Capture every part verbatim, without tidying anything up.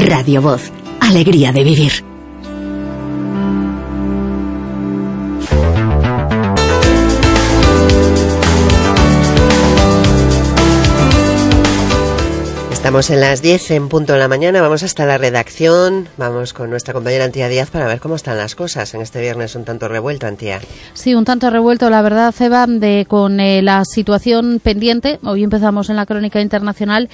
Radio Voz, alegría de vivir. Estamos en las diez en punto de la mañana, vamos hasta la redacción, vamos con nuestra compañera Antía Díaz para ver cómo están las cosas en este viernes un tanto revuelto, Antía. Sí, un tanto revuelto, la verdad, Eva, de, con eh, la situación pendiente. Hoy empezamos en la crónica internacional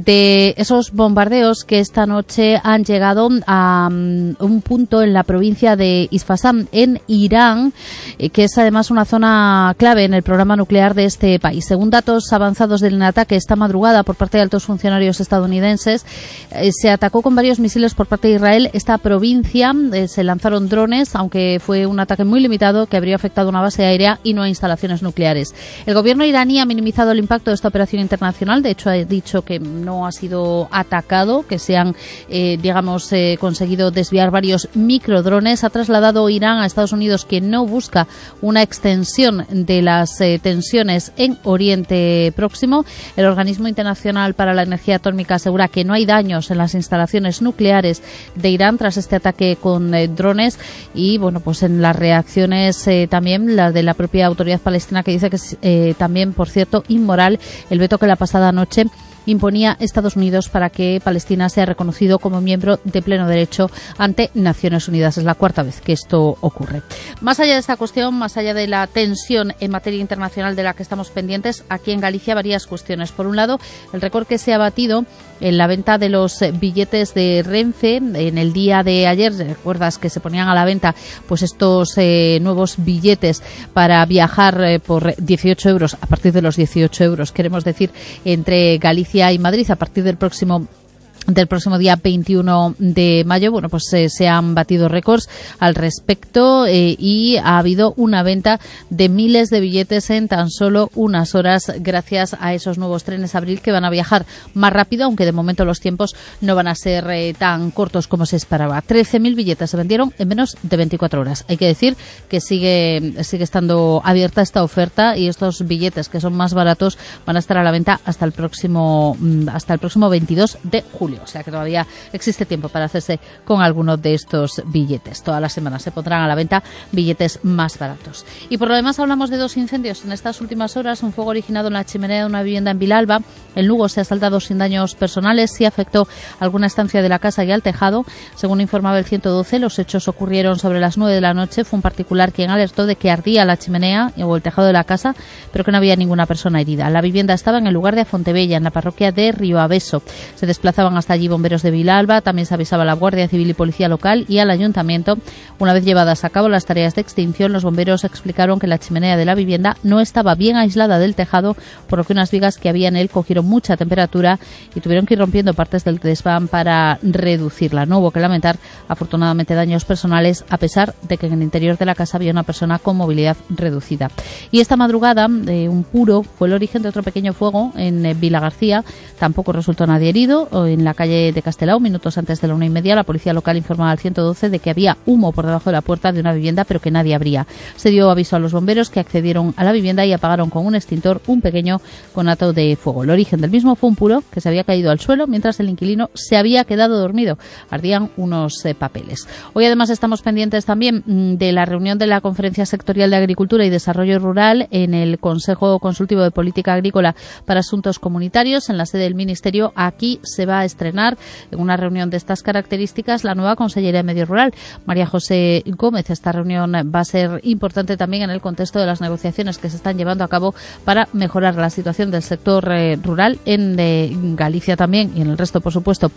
de esos bombardeos que esta noche han llegado a um, un punto en la provincia de Isfahan, en Irán, eh, que es además una zona clave en el programa nuclear de este país. Según datos avanzados del ataque esta madrugada por parte de altos funcionarios estadounidenses, eh, se atacó con varios misiles por parte de Israel esta provincia, eh, se lanzaron drones, aunque fue un ataque muy limitado que habría afectado a una base aérea y no a instalaciones nucleares. El gobierno iraní ha minimizado el impacto de esta operación internacional, de hecho ha dicho que no ha sido atacado, que se han, eh, digamos, eh, conseguido desviar varios microdrones. Ha trasladado Irán a Estados Unidos que no busca una extensión de las eh, tensiones en Oriente Próximo. El Organismo Internacional para la Energía Atómica asegura que no hay daños en las instalaciones nucleares de Irán tras este ataque con eh, drones y, bueno, pues en las reacciones eh, también la de la propia autoridad palestina, que dice que es eh, también, por cierto, inmoral el veto que la pasada noche imponía Estados Unidos para que Palestina sea reconocido como miembro de pleno derecho ante Naciones Unidas. Es la cuarta vez que esto ocurre. Más allá de esta cuestión, más allá de la tensión en materia internacional de la que estamos pendientes, aquí en Galicia varias cuestiones. Por un lado, el récord que se ha batido en la venta de los billetes de Renfe en el día de ayer. ¿Recuerdas que se ponían a la venta pues estos eh, nuevos billetes para viajar eh, por dieciocho euros, a partir de los dieciocho euros, queremos decir, entre Galicia y Madrid a partir del próximo del próximo día veintiuno de mayo? Bueno, pues eh, se han batido récords al respecto eh, y ha habido una venta de miles de billetes en tan solo unas horas gracias a esos nuevos trenes Abril que van a viajar más rápido, aunque de momento los tiempos no van a ser eh, tan cortos como se esperaba. trece mil billetes se vendieron en menos de veinticuatro horas. Hay que decir que sigue sigue estando abierta esta oferta y estos billetes que son más baratos van a estar a la venta hasta el próximo hasta el próximo veintidós de julio. O sea que todavía existe tiempo para hacerse con alguno de estos billetes. Todas las semanas se pondrán a la venta billetes más baratos. Y por lo demás hablamos de dos incendios en estas últimas horas. Un fuego originado en la chimenea de una vivienda en Vilalba. En Lugo se ha saldado sin daños personales. Sí afectó alguna estancia de la casa y al tejado. Según informaba el ciento doce, los hechos ocurrieron sobre las nueve de la noche. Fue un particular quien alertó de que ardía la chimenea o el tejado de la casa, pero que no había ninguna persona herida. La vivienda estaba en el lugar de Fontebella, en la parroquia de Rioaveso. Se desplazaban hasta allí bomberos de Vilalba, también se avisaba a la Guardia Civil y Policía Local y al Ayuntamiento. Una vez llevadas a cabo las tareas de extinción, los bomberos explicaron que la chimenea de la vivienda no estaba bien aislada del tejado, por lo que unas vigas que había en él cogieron mucha temperatura y tuvieron que ir rompiendo partes del desván para reducirla. No hubo que lamentar, afortunadamente, daños personales, a pesar de que en el interior de la casa había una persona con movilidad reducida. Y esta madrugada, eh, un puro fue el origen de otro pequeño fuego en eh, Vilagarcía. Tampoco resultó nadie herido. En la calle de Castelao, minutos antes de la una y media, la policía local informaba al ciento doce de que había humo por debajo de la puerta de una vivienda, pero que nadie abría. Se dio aviso a los bomberos, que accedieron a la vivienda y apagaron con un extintor un pequeño conato de fuego. El origen del mismo fue un puro que se había caído al suelo mientras el inquilino se había quedado dormido. Ardían unos eh, papeles. Hoy además estamos pendientes también mmm, de la reunión de la Conferencia Sectorial de Agricultura y Desarrollo Rural en el Consejo Consultivo de Política Agrícola para Asuntos Comunitarios en la sede del Ministerio. Aquí se va a estrenar en una reunión de estas características la nueva Consellería de Medio Rural, María José Gómez. Esta reunión va a ser importante también en el contexto de las negociaciones que se están llevando a cabo para mejorar la situación del sector eh, rural en eh, Galicia también y en el resto, por supuesto,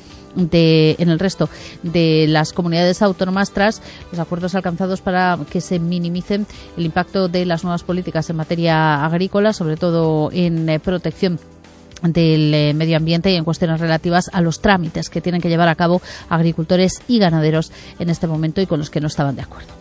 de en el resto de las comunidades autónomas tras los acuerdos alcanzados para que se minimicen el impacto de las nuevas políticas en materia agrícola, sobre todo en eh, protección del eh, medio ambiente y en cuestiones relativas a los trámites que tienen que llevar a cabo agricultores y ganaderos en este momento y con los que no estaban de acuerdo.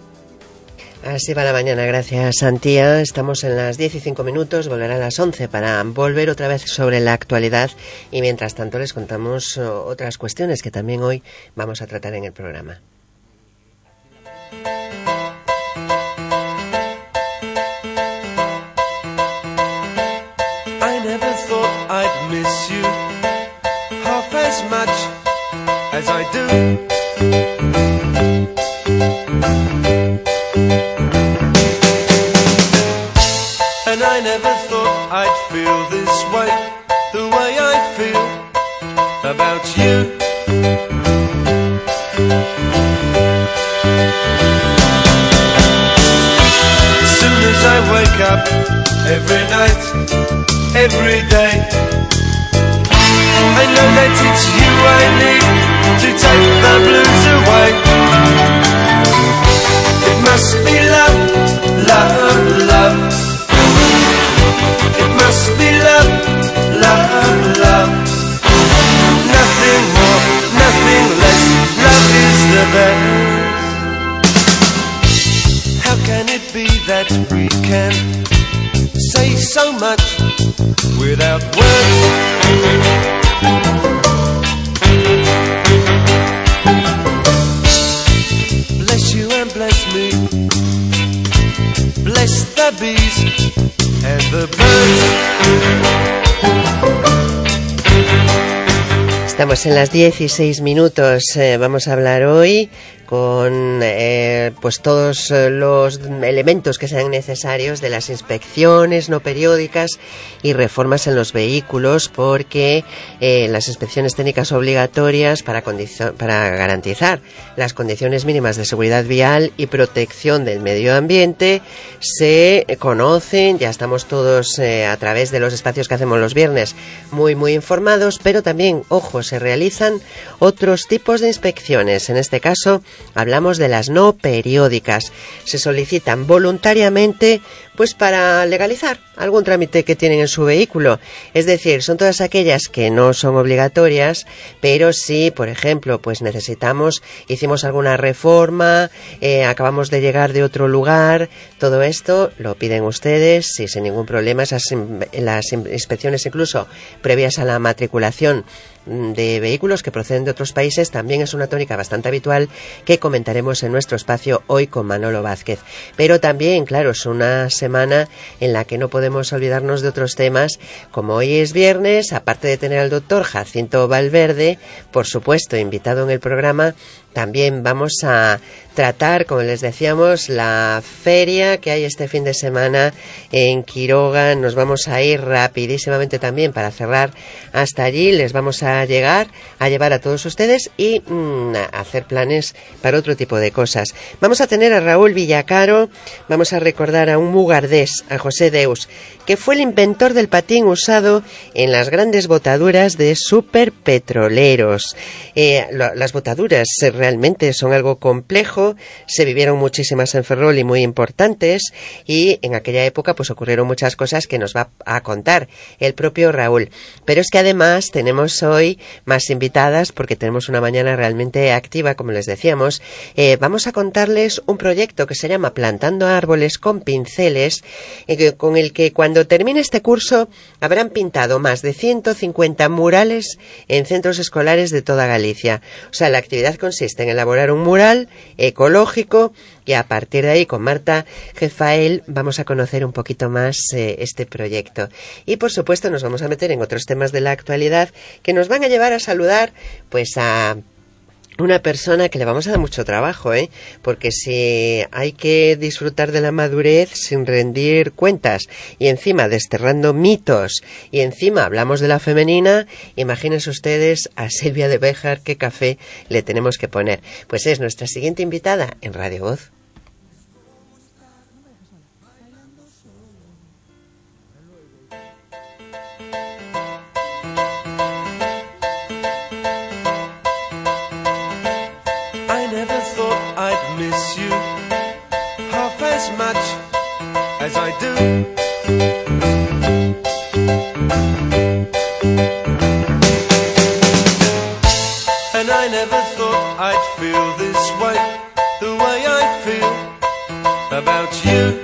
Así va la mañana, gracias Antía. Estamos en las diez y cinco minutos, volverá a las once para volver otra vez sobre la actualidad y mientras tanto les contamos oh, otras cuestiones que también hoy vamos a tratar en el programa. I never thought I'd miss you half as much as I do never thought I'd feel this way, the way I feel about you. As soon as I wake up, every night, every day, I know that it's you I need to take the blues away. It must be love, love, love. It must be love, love, love. Nothing more, nothing less. Love is the best. How can it be that we can say so much without words? Bless you and bless me. Bless the bees and the birds. Estamos en las dieciséis minutos. Eh, vamos a hablar hoy con eh, pues todos los elementos que sean necesarios de las inspecciones no periódicas y reformas en los vehículos, porque eh, las inspecciones técnicas obligatorias para, para garantizar las condiciones mínimas de seguridad vial y protección del medio ambiente se conocen, ya estamos todos eh, a través de los espacios que hacemos los viernes muy muy informados, pero también, ojo, se realizan otros tipos de inspecciones. En este caso hablamos de las no periódicas. Se solicitan voluntariamente pues para legalizar algún trámite que tienen en su vehículo. Es decir, son todas aquellas que no son obligatorias, pero sí, por ejemplo, pues necesitamos, hicimos alguna reforma, eh, acabamos de llegar de otro lugar, todo esto lo piden ustedes, sí, sin ningún problema. Esas, las inspecciones incluso previas a la matriculación de vehículos que proceden de otros países también es una tónica bastante habitual que comentaremos en nuestro espacio hoy con Manolo Vázquez. Pero también, claro, es una semana en la que no podemos olvidarnos de otros temas. Como hoy es viernes, aparte de tener al doctor Jacinto Valverde, por supuesto, invitado en el programa, también vamos a tratar, como les decíamos, la feria que hay este fin de semana en Quiroga. Nos vamos a ir rapidísimamente también para cerrar hasta allí. Les vamos a llegar a llevar a todos ustedes y mmm, a hacer planes para otro tipo de cosas. Vamos a tener a Raúl Villacaro, vamos a recordar a un mugardés, a José Deus, que fue el inventor del patín usado en las grandes botaduras de superpetroleros. Eh, lo, las botaduras realmente son algo complejo, se vivieron muchísimas en Ferrol y muy importantes, y en aquella época pues ocurrieron muchas cosas que nos va a contar el propio Raúl. Pero es que además tenemos hoy más invitadas porque tenemos una mañana realmente activa, como les decíamos. Eh, vamos a contarles un proyecto que se llama Plantando Árboles con Pinceles, eh, con el que cuando termine este curso habrán pintado más de ciento cincuenta murales en centros escolares de toda Galicia. O sea, la actividad consiste en elaborar un mural ecológico y a partir de ahí con Marta Jefael vamos a conocer un poquito más eh, este proyecto. Y por supuesto nos vamos a meter en otros temas de la actualidad que nos van a llevar a saludar pues a una persona que le vamos a dar mucho trabajo, ¿eh? Porque si hay que disfrutar de la madurez sin rendir cuentas y encima desterrando mitos y encima hablamos de la femenina, imagínense ustedes a Silvia de Béjar qué café le tenemos que poner. Pues es nuestra siguiente invitada en Radio Voz. Miss you half as much as I do. And I never thought I'd feel this way, the way I feel about you.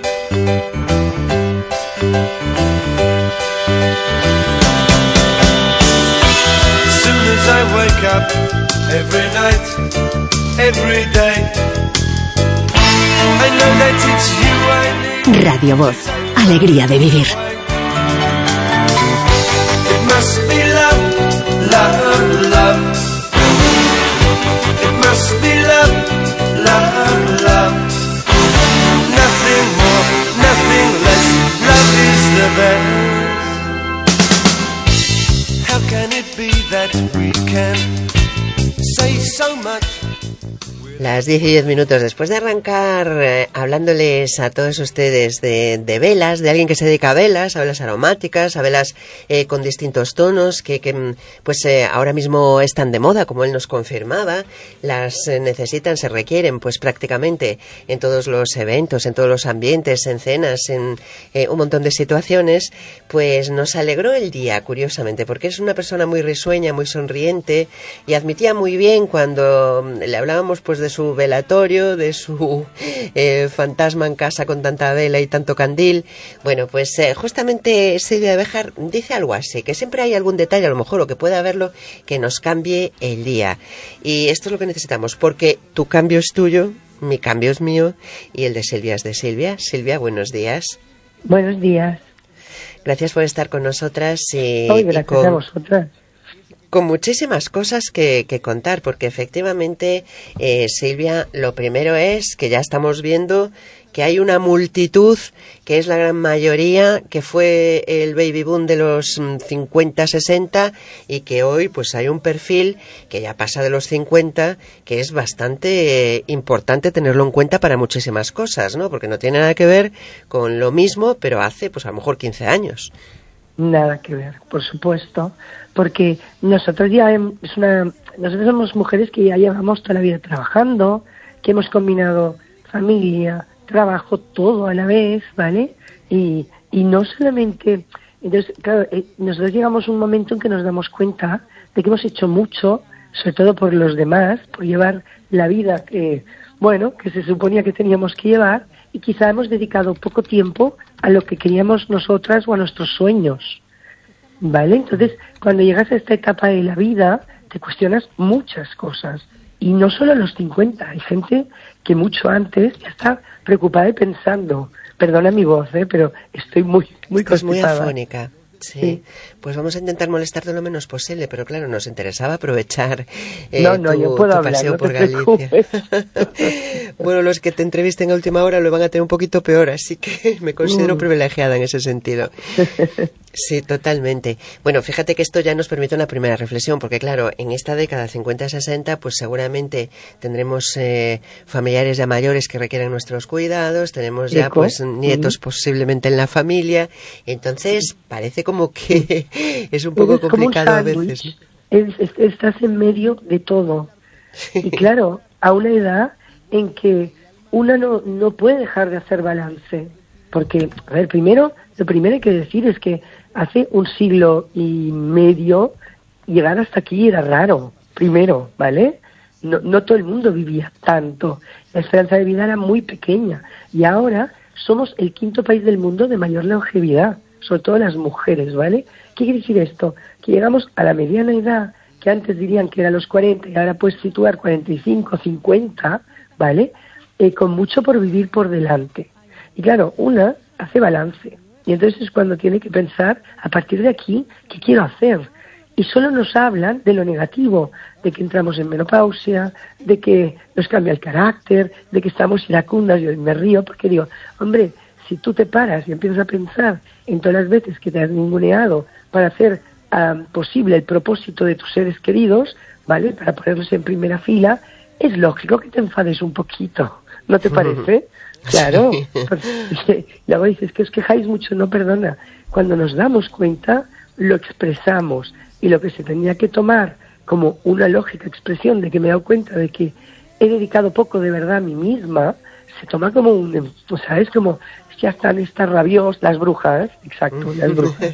As soon as I wake up, every night, every day, I know that it's you I need. Radio Voz, alegría de vivir. It must be love, love, love. It must be love, love, love. Nothing more, nothing less. Love is the theirs. How can it be that we can say so much? Las diez y diez minutos, después de arrancar eh, hablándoles a todos ustedes de, de velas, de alguien que se dedica a velas, a velas aromáticas, a velas eh, con distintos tonos, que, que pues eh, ahora mismo están de moda, como él nos confirmaba, las eh, necesitan, se requieren pues prácticamente en todos los eventos, en todos los ambientes, en cenas, en eh, un montón de situaciones, pues nos alegró el día, curiosamente, porque es una persona muy risueña, muy sonriente, y admitía muy bien cuando le hablábamos pues de su velatorio, de su eh, fantasma en casa con tanta vela y tanto candil. Bueno, pues eh, justamente Silvia de Béjar dice algo así, que siempre hay algún detalle, a lo mejor, o que puede haberlo, que nos cambie el día. Y esto es lo que necesitamos, porque tu cambio es tuyo, mi cambio es mío, y el de Silvia es de Silvia. Silvia, buenos días. Buenos días. Gracias por estar con nosotras. Y, Hoy, gracias y con... a vosotras. Con muchísimas cosas que, que contar, porque efectivamente, eh, Silvia, lo primero es que ya estamos viendo que hay una multitud, que es la gran mayoría, que fue el baby boom de los cincuenta sesenta, y que hoy pues hay un perfil que ya pasa de los cincuenta, que es bastante eh, importante tenerlo en cuenta para muchísimas cosas, ¿no? Porque no tiene nada que ver con lo mismo, pero hace pues a lo mejor quince años. Nada que ver, por supuesto, porque nosotros ya es una, nosotros somos mujeres que ya llevamos toda la vida trabajando, que hemos combinado familia, trabajo, todo a la vez, ¿vale? Y, y no solamente, entonces, claro, eh, nosotros llegamos a un momento en que nos damos cuenta de que hemos hecho mucho, sobre todo por los demás, por llevar la vida que, bueno, que se suponía que teníamos que llevar, y quizá hemos dedicado poco tiempo a lo que queríamos nosotras o a nuestros sueños, ¿vale? Entonces, cuando llegas a esta etapa de la vida, te cuestionas muchas cosas, y no solo a los cincuenta, hay gente que mucho antes ya está preocupada y pensando, perdona mi voz, ¿eh? Pero estoy muy, muy Estás muy constipada. afónica. Sí. Sí, Pues vamos a intentar molestarte lo menos posible, pero claro, nos interesaba aprovechar eh, no, no, tu, yo puedo tu hablar, paseo no te por Galicia. preocupes. Bueno, los que te entrevisten a última hora lo van a tener un poquito peor, así que me considero Mm. privilegiada en ese sentido. Sí, totalmente. Bueno, fíjate que esto ya nos permite una primera reflexión, porque claro, en esta década cincuenta sesenta, pues seguramente tendremos eh, familiares ya mayores que requieren nuestros cuidados, tenemos ya Eco. pues nietos Mm. posiblemente en la familia, entonces parece como que es un poco Eres como un complicado a sándwich. veces. Es- es- estás en medio de todo. Y claro, a una edad en que una no, no puede dejar de hacer balance. Porque, a ver, primero, lo primero hay que decir es que hace un siglo y medio llegar hasta aquí era raro, primero, ¿vale? No, no todo el mundo vivía tanto. La esperanza de vida era muy pequeña. Y ahora somos el quinto país del mundo de mayor longevidad, sobre todo las mujeres, ¿vale? ¿Qué quiere decir esto? Que llegamos a la mediana edad, que antes dirían que era los cuarenta y ahora puedes situar cuarenta y cinco, cincuenta, ¿vale? Eh, con mucho por vivir por delante. Y claro, una hace balance. Y entonces es cuando tiene que pensar, a partir de aquí, ¿qué quiero hacer? Y solo nos hablan de lo negativo, de que entramos en menopausia, de que nos cambia el carácter, de que estamos iracundas. Yo me río porque digo, hombre, si tú te paras y empiezas a pensar en todas las veces que te has ninguneado para hacer um, posible el propósito de tus seres queridos, ¿vale? Para ponerlos en primera fila, es lógico que te enfades un poquito, ¿no te parece? Claro, porque luego dices que os quejáis mucho, no, perdona, cuando nos damos cuenta lo expresamos, y lo que se tendría que tomar como una lógica expresión de que me he dado cuenta de que he dedicado poco de verdad a mí misma, se toma como un, o sea, es como, ya están estas rabiosas, las brujas, exacto, las brujas.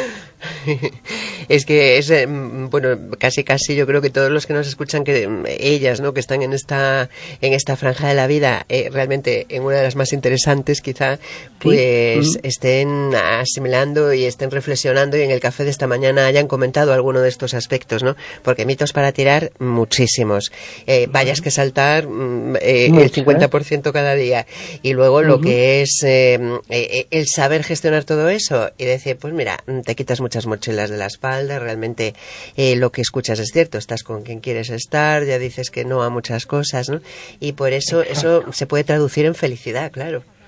Es que es, eh, bueno, casi casi yo creo que todos los que nos escuchan, que ellas, ¿no?, que están en esta en esta franja de la vida, eh, realmente en una de las más interesantes quizá, pues sí. estén asimilando y estén reflexionando, y en el café de esta mañana hayan comentado alguno de estos aspectos, ¿no? Porque mitos para tirar, muchísimos. Eh, vallas que saltar, eh, el cincuenta por ciento cada día. Y luego lo uh-huh. que es eh, eh, el saber gestionar todo eso y decir, pues mira, te quitas muchas mochilas de la espalda, realmente eh, lo que escuchas es cierto, estás con quien quieres estar, ya dices que no a muchas cosas, ¿no? Y por eso Exacto. eso se puede traducir en felicidad, claro.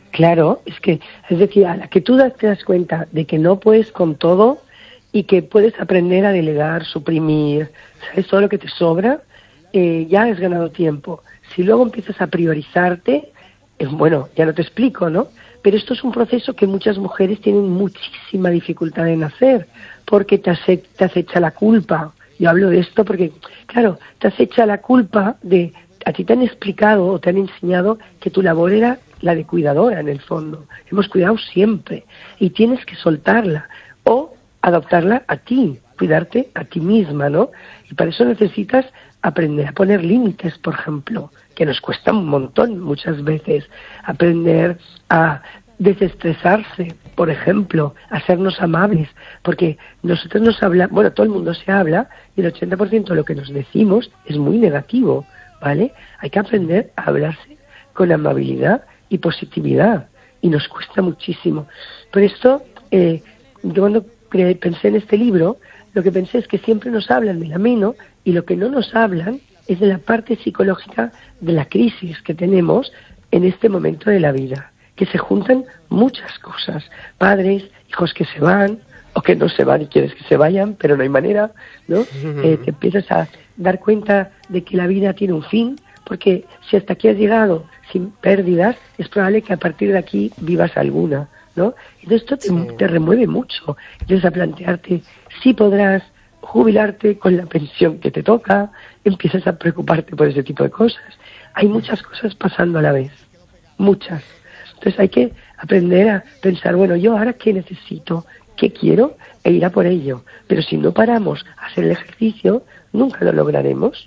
Claro, es que, es decir, a la que tú te das cuenta de que no puedes con todo y que puedes aprender a delegar, suprimir, ¿sabes? Todo lo que te sobra, eh, ya has ganado tiempo. Si luego empiezas a priorizarte, eh, bueno, ya no te explico, ¿no? Pero esto es un proceso que muchas mujeres tienen muchísima dificultad en hacer, porque te, ace, te acecha la culpa. Yo hablo de esto porque, claro, te acecha la culpa de, a ti te han explicado o te han enseñado que tu labor era la de cuidadora, en el fondo. Hemos cuidado siempre y tienes que soltarla o adoptarla a ti, cuidarte a ti misma, ¿no? Y para eso necesitas aprender a poner límites, por ejemplo, que nos cuesta un montón muchas veces, aprender a desestresarse, por ejemplo, a sernos amables, porque nosotros nos hablamos, bueno, todo el mundo se habla y el ochenta por ciento de lo que nos decimos es muy negativo, ¿vale? Hay que aprender a hablarse con amabilidad y positividad, y nos cuesta muchísimo. Por esto, eh, yo cuando pensé en este libro, lo que pensé es que siempre nos hablan del ameno, y lo que no nos hablan es de la parte psicológica de la crisis que tenemos en este momento de la vida, que se juntan muchas cosas, padres, hijos que se van, o que no se van y quieres que se vayan, pero no hay manera, ¿no? Eh, te empiezas a dar cuenta de que la vida tiene un fin, porque si hasta aquí has llegado sin pérdidas, es probable que a partir de aquí vivas alguna, ¿no? Entonces esto te, sí. te remueve mucho. Empiezas a plantearte si podrás jubilarte con la pensión que te toca, empiezas a preocuparte por ese tipo de cosas. Hay muchas cosas pasando a la vez, muchas. Entonces hay que aprender a pensar, bueno, yo ahora qué necesito, qué quiero, e ir a por ello. Pero si no paramos a hacer el ejercicio, nunca lo lograremos.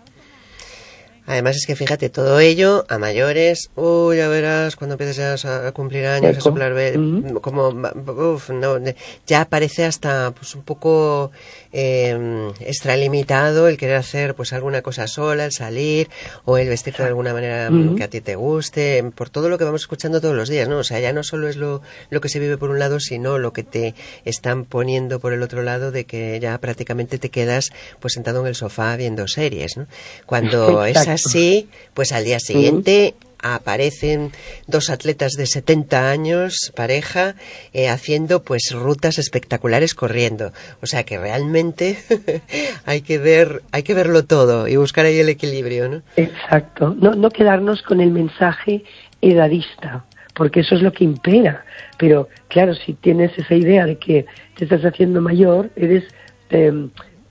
Además es que fíjate, todo ello a mayores, uy, ya verás, cuando empieces a cumplir años, a soplar, uh-huh. como, uf, no, ya parece hasta pues un poco eh, extralimitado el querer hacer pues alguna cosa sola, el salir, o el vestirte de alguna manera uh-huh. que a ti te guste, por todo lo que vamos escuchando todos los días, ¿no? O sea, ya no solo es lo, lo que se vive por un lado, sino lo que te están poniendo por el otro lado, de que ya prácticamente te quedas pues sentado en el sofá viendo series, ¿no? Cuando esas sí, pues al día siguiente uh-huh. aparecen dos atletas de setenta años, pareja, eh, haciendo pues rutas espectaculares corriendo. O sea que realmente hay que ver, hay que verlo todo y buscar ahí el equilibrio, ¿no? Exacto. No, no quedarnos con el mensaje edadista, porque eso es lo que impera. Pero claro, si tienes esa idea de que te estás haciendo mayor, eres eh,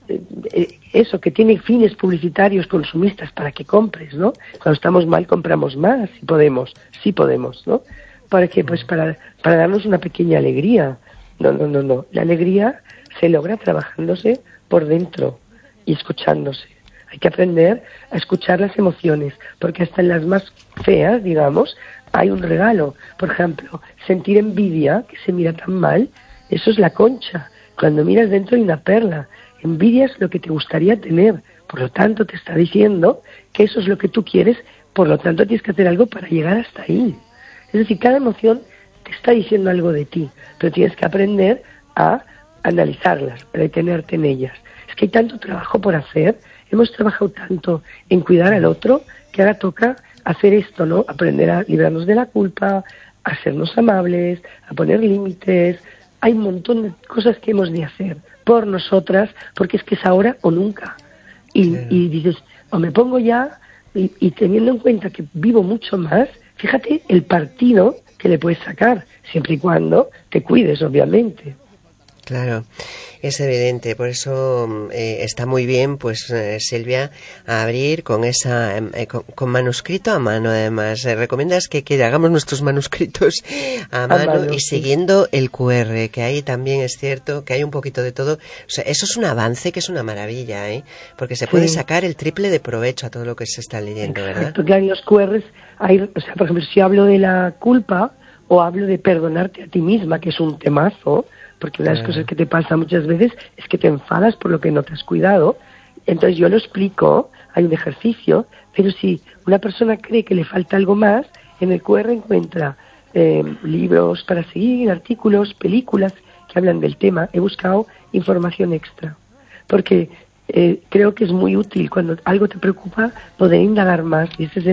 eso, que tiene fines publicitarios consumistas para que compres, ¿no? Cuando estamos mal compramos más, si podemos, sí podemos, ¿no? ¿Para qué? Pues para, para darnos una pequeña alegría. No, no, no, no. La alegría se logra trabajándose por dentro y escuchándose. Hay que aprender a escuchar las emociones, porque hasta en las más feas, digamos, hay un regalo. Por ejemplo, sentir envidia, que se mira tan mal, eso es la concha. Cuando miras dentro hay una perla. Envidia es lo que te gustaría tener, por lo tanto te está diciendo que eso es lo que tú quieres, por lo tanto tienes que hacer algo para llegar hasta ahí. Es decir, cada emoción te está diciendo algo de ti, pero tienes que aprender a analizarlas, a detenerte en ellas. Es que hay tanto trabajo por hacer, hemos trabajado tanto en cuidar al otro, que ahora toca hacer esto, ¿no? Aprender a librarnos de la culpa, a sernos amables, a poner límites. Hay un montón de cosas que hemos de hacer por nosotras, porque es que es ahora o nunca. Y, sí. y dices, o me pongo ya, y, y teniendo en cuenta que vivo mucho más, fíjate el partido que le puedes sacar, siempre y cuando te cuides, obviamente. Claro, es evidente, por eso eh, está muy bien, pues eh, Silvia, a abrir con esa eh, con, con manuscrito a mano. Además, eh, recomiendas que, que hagamos nuestros manuscritos a mano, a mano y sí. siguiendo el cu erre, que ahí también es cierto que hay un poquito de todo. O sea, eso es un avance que es una maravilla, ¿eh? Porque se sí. puede sacar el triple de provecho a todo lo que se está leyendo, ¿verdad? Exacto, claro, en los cu erres hay, o sea, por ejemplo, si hablo de la culpa o hablo de perdonarte a ti misma, que es un temazo, porque una de las cosas que te pasa muchas veces es que te enfadas por lo que no te has cuidado. Entonces yo lo explico, hay un ejercicio, pero si una persona cree que le falta algo más, en el cu erre encuentra eh, libros para seguir, artículos, películas que hablan del tema. He buscado información extra, porque eh, creo que es muy útil cuando algo te preocupa poder indagar más, y ese es el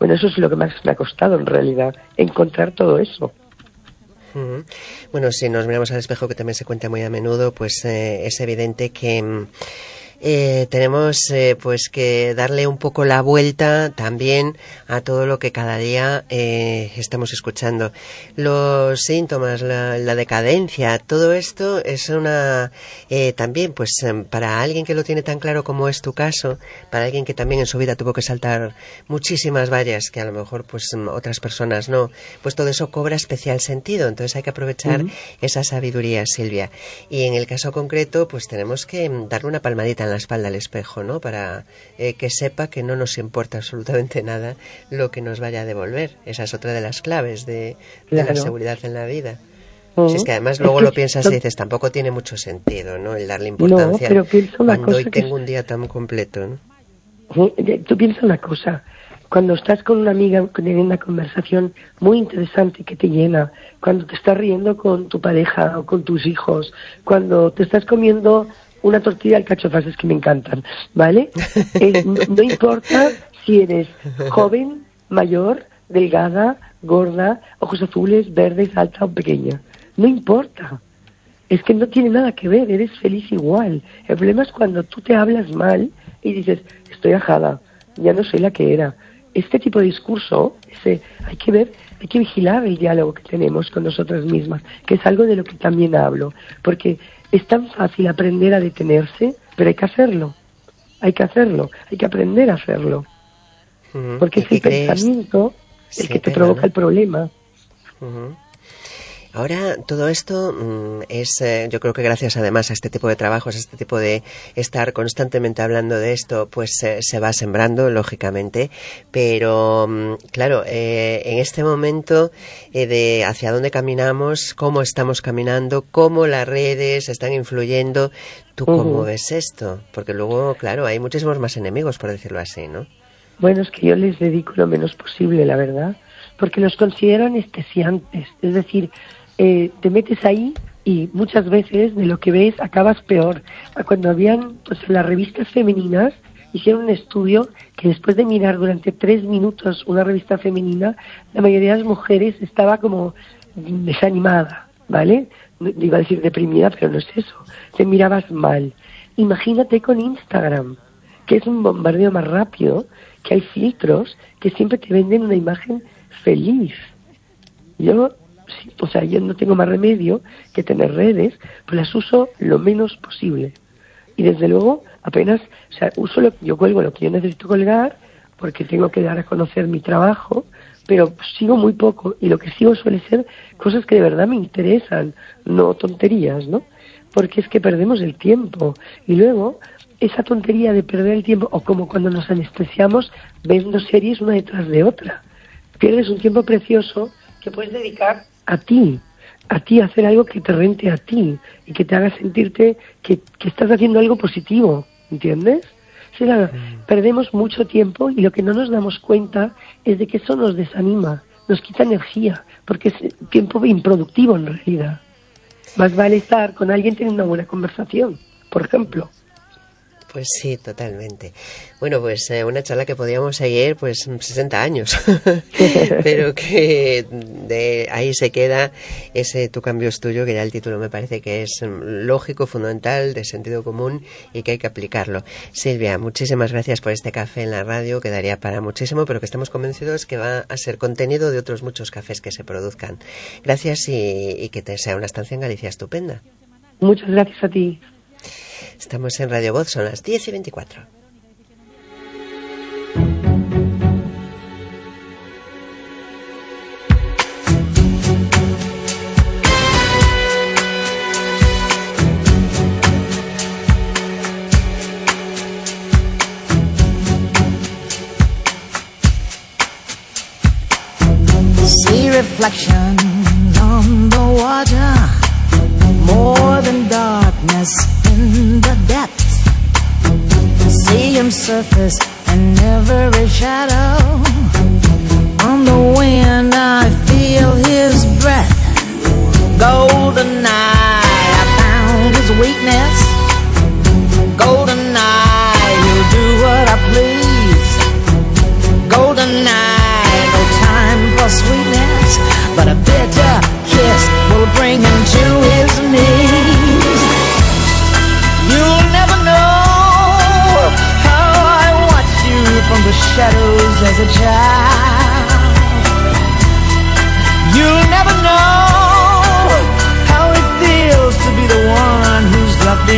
Bueno, eso es lo que más me ha costado en realidad, encontrar todo eso. Uh-huh. Bueno, si nos miramos al espejo, que también se cuenta muy a menudo, pues eh, es evidente que eh, tenemos eh, pues que darle un poco la vuelta también a todo lo que cada día eh, estamos escuchando. Los síntomas, la, la decadencia, todo esto es una eh, también pues para alguien que lo tiene tan claro como es tu caso, para alguien que también en su vida tuvo que saltar muchísimas vallas que a lo mejor pues otras personas no, pues todo eso cobra especial sentido. Entonces hay que aprovechar uh-huh. esa sabiduría, Silvia. Y en el caso concreto pues tenemos que darle una palmadita en la espalda al espejo, ¿no? Para eh, que sepa que no nos importa absolutamente nada lo que nos vaya a devolver. Esa es otra de las claves de, claro. de la seguridad en la vida. Uh-huh. Si es que además luego es que, lo piensas y dices, tampoco tiene mucho sentido, ¿no? El darle importancia no, pero piensa una cuando cosa hoy que tengo es... un día tan completo, ¿no? Tú piensas una cosa, cuando estás con una amiga teniendo una conversación muy interesante que te llena, cuando te estás riendo con tu pareja o con tus hijos, cuando te estás comiendo una tortilla de alcachofas, es que me encantan, ¿vale? Eh, no, no importa si eres joven, mayor, delgada, gorda, ojos azules, verdes, alta o pequeña, no importa. Es que no tiene nada que ver, eres feliz igual. El problema es cuando tú te hablas mal y dices, estoy ajada, ya no soy la que era. Este tipo de discurso, ese, hay que ver, hay que vigilar el diálogo que tenemos con nosotras mismas, que es algo de lo que también hablo, porque es tan fácil aprender a detenerse, pero hay que hacerlo, hay que hacerlo, hay que aprender a hacerlo, uh-huh. porque es el pensamiento el sí, que te pega, provoca ¿no? el problema. Uh-huh. Ahora, todo esto mmm, es, eh, yo creo que gracias además a este tipo de trabajos, a este tipo de estar constantemente hablando de esto, pues eh, se va sembrando, lógicamente, pero mmm, claro, eh, en este momento eh, de hacia dónde caminamos, cómo estamos caminando, cómo las redes están influyendo, ¿tú uh-huh. cómo ves esto? Porque luego, claro, hay muchísimos más enemigos, por decirlo así, ¿no? Bueno, es que yo les dedico lo menos posible, la verdad, porque los considero anestesiantes, es decir, Eh, te metes ahí y muchas veces de lo que ves acabas peor. Cuando habían, pues en las revistas femeninas hicieron un estudio que después de mirar durante tres minutos una revista femenina, la mayoría de las mujeres estaba como desanimada, ¿vale? Iba a decir deprimida, pero no es eso. Te mirabas mal. Imagínate con Instagram, que es un bombardeo más rápido, que hay filtros que siempre te venden una imagen feliz. Yo Sí, o sea, yo no tengo más remedio que tener redes, pues las uso lo menos posible. Y desde luego, apenas, o sea, uso lo, yo cuelgo lo que yo necesito colgar, porque tengo que dar a conocer mi trabajo, pero sigo muy poco, y lo que sigo suele ser cosas que de verdad me interesan, no tonterías, ¿no? Porque es que perdemos el tiempo. Y luego, esa tontería de perder el tiempo, o como cuando nos anestesiamos, viendo series una detrás de otra. Pierdes un tiempo precioso que puedes dedicar a ti, a ti hacer algo que te rente a ti y que te haga sentirte que, que estás haciendo algo positivo, ¿entiendes? O sea, mm. perdemos mucho tiempo y lo que no nos damos cuenta es de que eso nos desanima, nos quita energía, porque es tiempo improductivo en realidad. Más vale estar con alguien teniendo una buena conversación, por ejemplo. Pues sí, totalmente. Bueno, pues eh, una charla que podíamos seguir pues sesenta años, pero que de ahí se queda ese Tu cambio es tuyo, que ya el título me parece que es lógico, fundamental, de sentido común y que hay que aplicarlo. Silvia, muchísimas gracias por este café en la radio, que daría para muchísimo, pero que estamos convencidos que va a ser contenido de otros muchos cafés que se produzcan. Gracias y, y que te sea una estancia en Galicia estupenda. Muchas gracias a ti. Estamos en Radio Voz, son las diez y veinticuatro. See reflection on the water, more than darkness in the depths. See him surface in every shadow. On the wind I feel his breath. Golden eye, I found his weakness. Golden eye, he'll do what I please. Golden eye,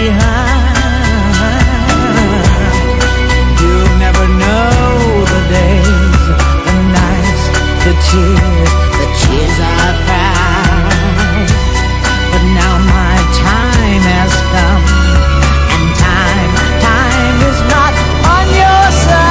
You'll never know the days, the nights, the tears, the tears I've cried. But now my time has come, and time, time is not on your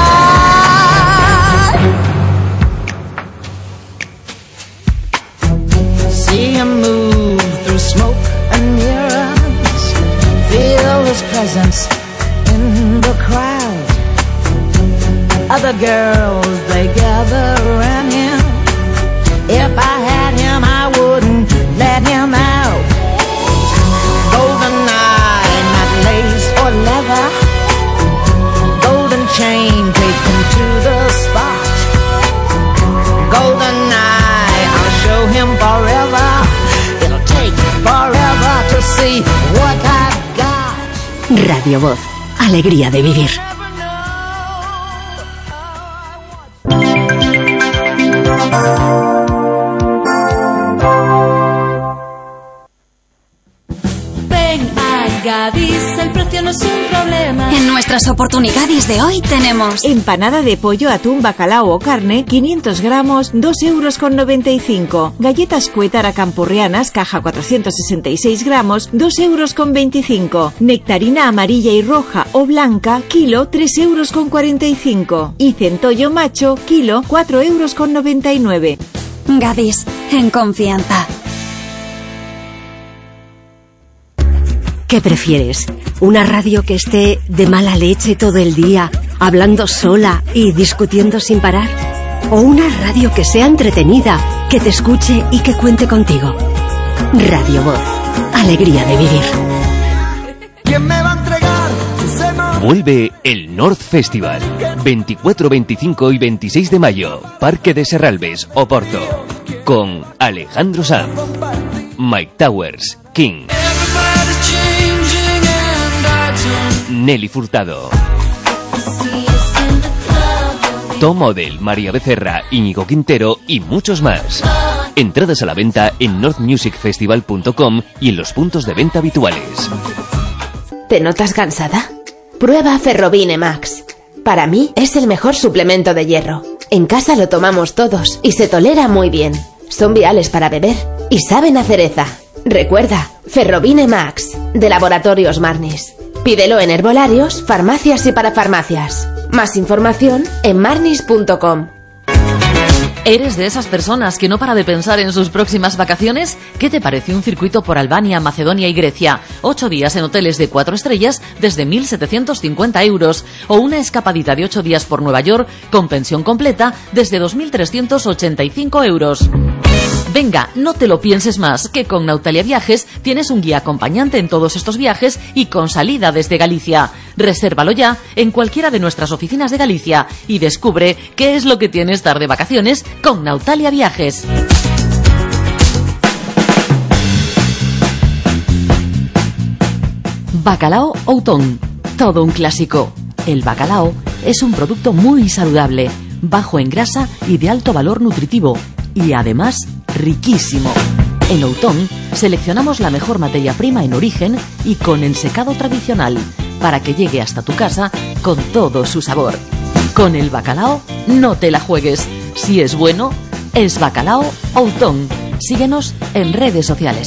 side. See him move through smoke and mirrors, feel his presence in the crowd. Other girls, they gather around him. If I had him, I wouldn't let him out. Golden eye, not lace or leather. Golden chain, take him to the spot. Golden eye, I'll show him forever. It'll take forever to see what I've got. Radio Voz, alegría de vivir. Gadis, el precio no es un problema. En nuestras oportunidades de hoy tenemos empanada de pollo, atún, bacalao o carne, quinientos gramos, dos euros con noventa y cinco. Galletas Cuétara campurrianas, caja cuatrocientos sesenta y seis gramos, dos euros con veinticinco. Nectarina amarilla y roja o blanca, kilo, tres euros con cuarenta y cinco. Y centollo macho, kilo, cuatro euros con noventa y nueve. Gadis, en confianza. ¿Qué prefieres? ¿Una radio que esté de mala leche todo el día, hablando sola y discutiendo sin parar? ¿O una radio que sea entretenida, que te escuche y que cuente contigo? Radio Voz, alegría de vivir. ¿Quién me va a entregar? Vuelve el North Festival. veinticuatro, veinticinco y veintiséis de mayo. Parque de Serralbes, Oporto. Con Alejandro Sanz, Mike Towers, King, Nelly Furtado, Tom Odell, María Becerra, Íñigo Quintero y muchos más. Entradas a la venta en north music festival punto com y en los puntos de venta habituales. ¿Te notas cansada? Prueba Ferrobine Max. Para mí es el mejor suplemento de hierro. En casa lo tomamos todos y se tolera muy bien. Son viales para beber y saben a cereza. Recuerda, Ferrobine Max, de Laboratorios Marnis. Pídelo en herbolarios, farmacias y parafarmacias. Más información en marnis punto com. ¿Eres de esas personas que no para de pensar en sus próximas vacaciones? ¿Qué te parece un circuito por Albania, Macedonia y Grecia? Ocho días en hoteles de cuatro estrellas desde mil setecientos cincuenta euros. O una escapadita de ocho días por Nueva York con pensión completa desde dos mil trescientos ochenta y cinco euros. Venga, no te lo pienses más, que con Nautalia Viajes tienes un guía acompañante en todos estos viajes y con salida desde Galicia. Resérvalo ya en cualquiera de nuestras oficinas de Galicia y descubre qué es lo que tiene estar de vacaciones con Nautalia Viajes. Bacalao Outón, todo un clásico. El bacalao es un producto muy saludable, bajo en grasa y de alto valor nutritivo, y además riquísimo. En Outón seleccionamos la mejor materia prima en origen y con ensecado tradicional para que llegue hasta tu casa con todo su sabor. Con el bacalao no te la juegues. Si es bueno, es Bacalao Outón. Síguenos en redes sociales.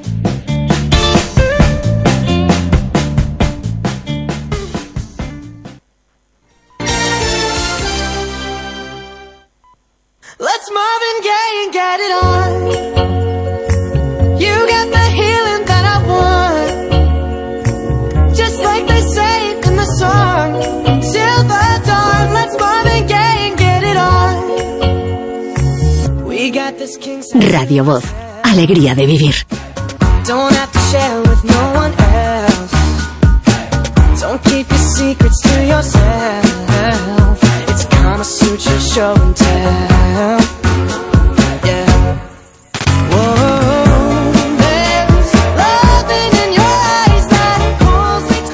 Let's Marvin Gaye and get it on. You got the healing that I want, just like they say in the song. Till the dawn, let's Marvin Gaye and get it on. We got this king. Radio Voz, alegría de vivir. Don't have to share with no one else. Don't keep your secrets to yourself. It's Kama Sutra show and tell.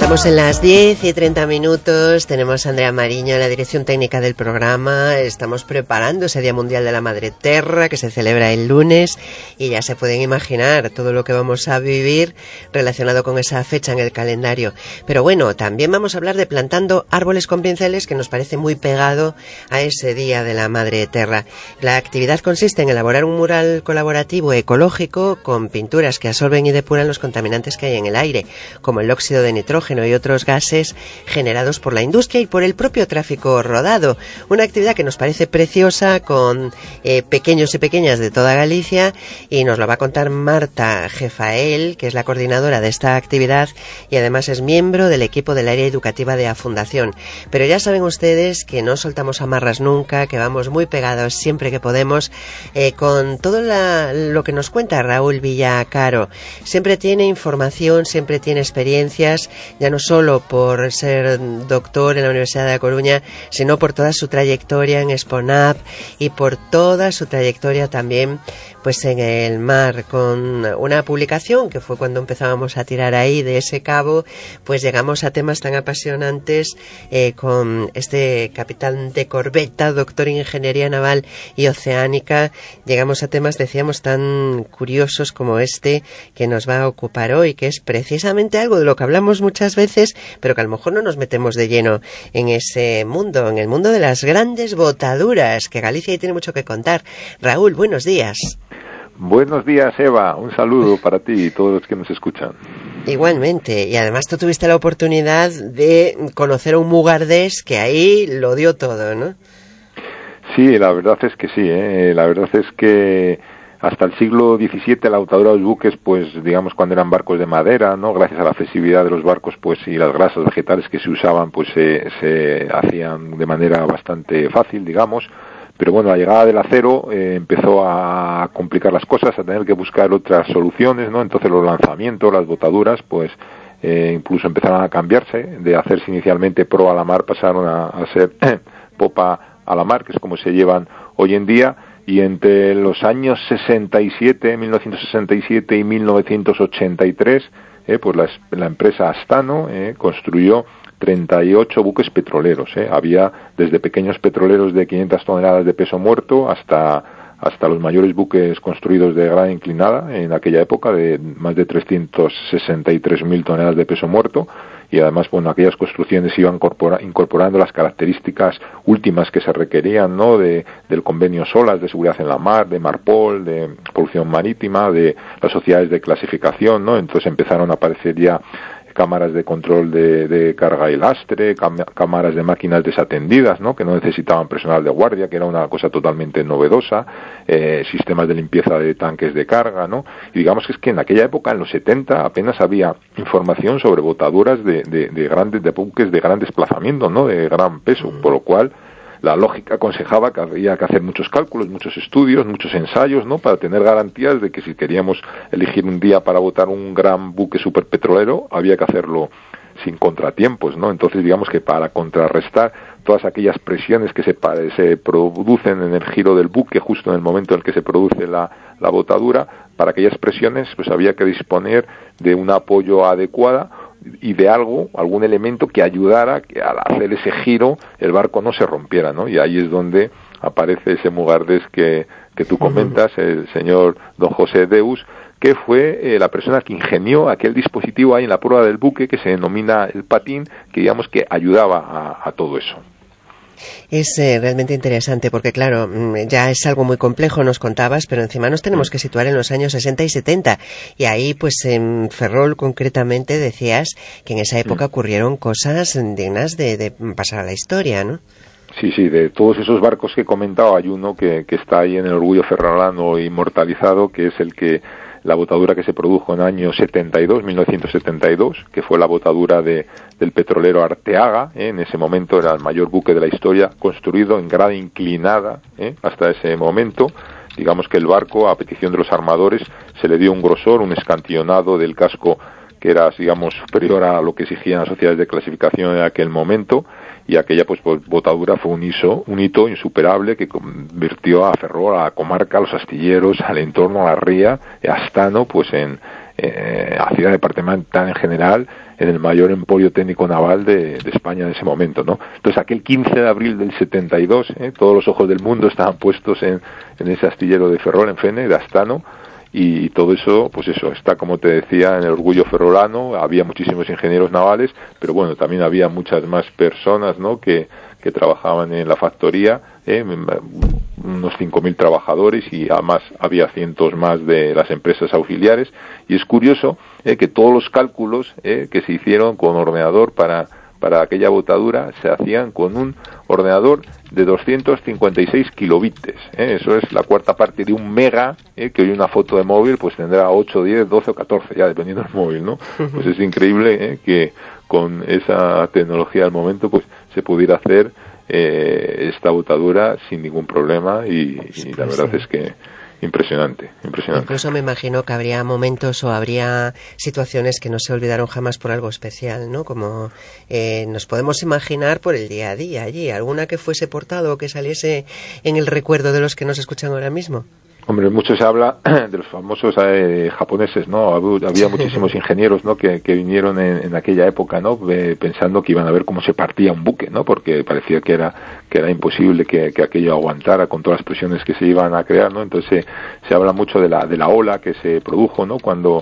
Estamos en las diez y treinta minutos, tenemos a Andrea Mariño en la dirección técnica del programa, estamos preparando ese Día Mundial de la Madre Terra que se celebra el lunes y ya se pueden imaginar todo lo que vamos a vivir relacionado con esa fecha en el calendario. Pero bueno, también vamos a hablar de plantando árboles con pinceles, que nos parece muy pegado a ese Día de la Madre Terra. La actividad consiste en elaborar un mural colaborativo ecológico con pinturas que absorben y depuran los contaminantes que hay en el aire, como el óxido de nitrógeno y otros gases generados por la industria y por el propio tráfico rodado. Una actividad que nos parece preciosa, con eh, pequeños y pequeñas de toda Galicia, y nos lo va a contar Marta Jefael, que es la coordinadora de esta actividad y además es miembro del equipo del área educativa de la Fundación. Pero ya saben ustedes que no soltamos amarras nunca, que vamos muy pegados siempre que podemos eh, con todo la, lo que nos cuenta Raúl Villacaro. Siempre tiene información, siempre tiene experiencias, ya no solo por ser doctor en la Universidad de La Coruña, sino por toda su trayectoria en Exponab y por toda su trayectoria también pues en el mar, con una publicación que fue cuando empezábamos a tirar ahí de ese cabo, pues llegamos a temas tan apasionantes eh, con este capitán de corbeta, doctor en Ingeniería Naval y Oceánica. Llegamos a temas, decíamos, tan curiosos como este que nos va a ocupar hoy, que es precisamente algo de lo que hablamos muchas veces, pero que a lo mejor no nos metemos de lleno en ese mundo, en el mundo de las grandes botaduras, que Galicia tiene mucho que contar. Raúl, buenos días. Buenos días, Eva. Un saludo para ti y todos los que nos escuchan. Igualmente. Y además tú tuviste la oportunidad de conocer a un mugardés que ahí lo dio todo, ¿no? Sí, la verdad es que sí, ¿eh? La verdad es que hasta el siglo diecisiete la botadura de los buques, pues digamos cuando eran barcos de madera, ¿no? Gracias a la flexibilidad de los barcos, pues y las grasas vegetales que se usaban, pues se, se hacían de manera bastante fácil, digamos. Pero bueno, la llegada del acero eh, empezó a complicar las cosas, a tener que buscar otras soluciones, ¿no? Entonces los lanzamientos, las botaduras, pues eh, incluso empezaron a cambiarse, de hacerse inicialmente pro a la mar, pasaron a, a ser popa a la mar, que es como se llevan hoy en día. Y entre los años sesenta y siete, mil novecientos sesenta y siete y mil novecientos ochenta y tres, eh, pues la, la empresa Astano eh, construyó treinta y ocho buques petroleros. ¿eh? Había desde pequeños petroleros de quinientas toneladas de peso muerto hasta hasta los mayores buques construidos de gran inclinada en aquella época, de más de trescientas sesenta y tres mil toneladas de peso muerto. Y además, bueno, aquellas construcciones iban incorpora, incorporando las características últimas que se requerían, ¿no? De, del convenio SOLAS, de seguridad en la mar, de Marpol, de polución marítima, de las sociedades de clasificación, ¿no? Entonces empezaron a aparecer ya cámaras de control de, de carga y lastre, cam, cámaras de máquinas desatendidas, ¿no? Que no necesitaban personal de guardia, que era una cosa totalmente novedosa, eh, sistemas de limpieza de tanques de carga, ¿no? Y digamos que es que en aquella época, en los setenta, apenas había información sobre botaduras de, de, de grandes, de buques de gran desplazamiento, ¿no? De gran peso, por lo cual la lógica aconsejaba que había que hacer muchos cálculos, muchos estudios, muchos ensayos, ¿no? Para tener garantías de que si queríamos elegir un día para botar un gran buque superpetrolero, había que hacerlo sin contratiempos, ¿no? Entonces, digamos que para contrarrestar todas aquellas presiones que se, se producen en el giro del buque justo en el momento en el que se produce la, la botadura, para aquellas presiones pues había que disponer de un apoyo adecuado y de algo, algún elemento que ayudara que al hacer ese giro el barco no se rompiera, ¿no? Y ahí es donde aparece ese mugardés que, que tú comentas, el señor don José Deus, que fue eh, la persona que ingenió aquel dispositivo ahí en la proa del buque que se denomina el patín, que digamos que ayudaba a, a todo eso. Es eh, realmente interesante porque, claro, ya es algo muy complejo, nos contabas, pero encima nos tenemos que situar en los años sesenta y setenta. Y ahí, pues en Ferrol concretamente, decías que en esa época ocurrieron cosas dignas de, de pasar a la historia, ¿no? Sí, sí, de todos esos barcos que he comentado, hay uno que, que está ahí en el orgullo ferrolano inmortalizado, que es el que la botadura que se produjo en el año setenta y dos, mil novecientos setenta y dos, que fue la botadura de, del petrolero Arteaga, ¿eh? En ese momento era el mayor buque de la historia, construido en grada inclinada, ¿eh? Hasta ese momento. Digamos que el barco, a petición de los armadores, se le dio un grosor, un escantillonado del casco que era, digamos, superior a lo que exigían las sociedades de clasificación en aquel momento, y aquella pues botadura fue un hito, un hito insuperable que convirtió a Ferrol, a la comarca, a los astilleros, al entorno, a la ría, a Astano, pues en, eh, hacía departamental en general en el mayor emporio técnico naval de, de España en ese momento, ¿no? Entonces aquel quince de abril del setenta y dos, ¿eh? todos los ojos del mundo estaban puestos en, en ese astillero de Ferrol, en Fene, de Astano, y todo eso, pues eso, está, como te decía, en el orgullo ferrolano. Había muchísimos ingenieros navales, pero bueno, también había muchas más personas, ¿no?, que, que trabajaban en la factoría, ¿eh? unos cinco mil trabajadores, y además había cientos más de las empresas auxiliares. Y es curioso eh, que todos los cálculos eh, que se hicieron con ordenador para, para aquella botadura se hacían con un ordenador de doscientos cincuenta y seis kilobits, ¿eh? Eso es la cuarta parte de un mega, ¿eh? Que hoy una foto de móvil pues tendrá ocho, diez, doce o catorce, ya dependiendo del móvil, ¿no? Pues es increíble ¿eh? que con esa tecnología al momento pues se pudiera hacer eh, esta botadura sin ningún problema, y, y la verdad es que impresionante, impresionante. Incluso me imagino que habría momentos o habría situaciones que no se olvidaron jamás por algo especial, ¿no? Como eh, nos podemos imaginar por el día a día allí, alguna que fuese portada o que saliese en el recuerdo de los que nos escuchan ahora mismo. Hombre, mucho se habla de los famosos eh, japoneses, ¿no? Había muchísimos ingenieros, ¿no?, que, que vinieron en, en aquella época, ¿no?, eh, pensando que iban a ver cómo se partía un buque, ¿no?, porque parecía que era que era imposible que, que aquello aguantara con todas las presiones que se iban a crear, ¿no? Entonces se, se habla mucho de la de la ola que se produjo, ¿no?, cuando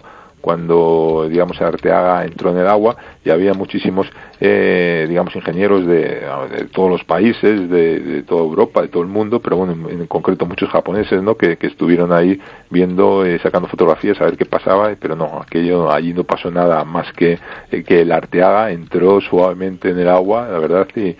cuando digamos Arteaga entró en el agua, y había muchísimos eh, digamos ingenieros de, de todos los países, de, de toda Europa, de todo el mundo, pero bueno, en, en concreto muchos japoneses, ¿no?, que, que estuvieron ahí viendo, eh, sacando fotografías a ver qué pasaba, pero no, aquello allí no pasó nada más que eh, que el Arteaga entró suavemente en el agua, la verdad, y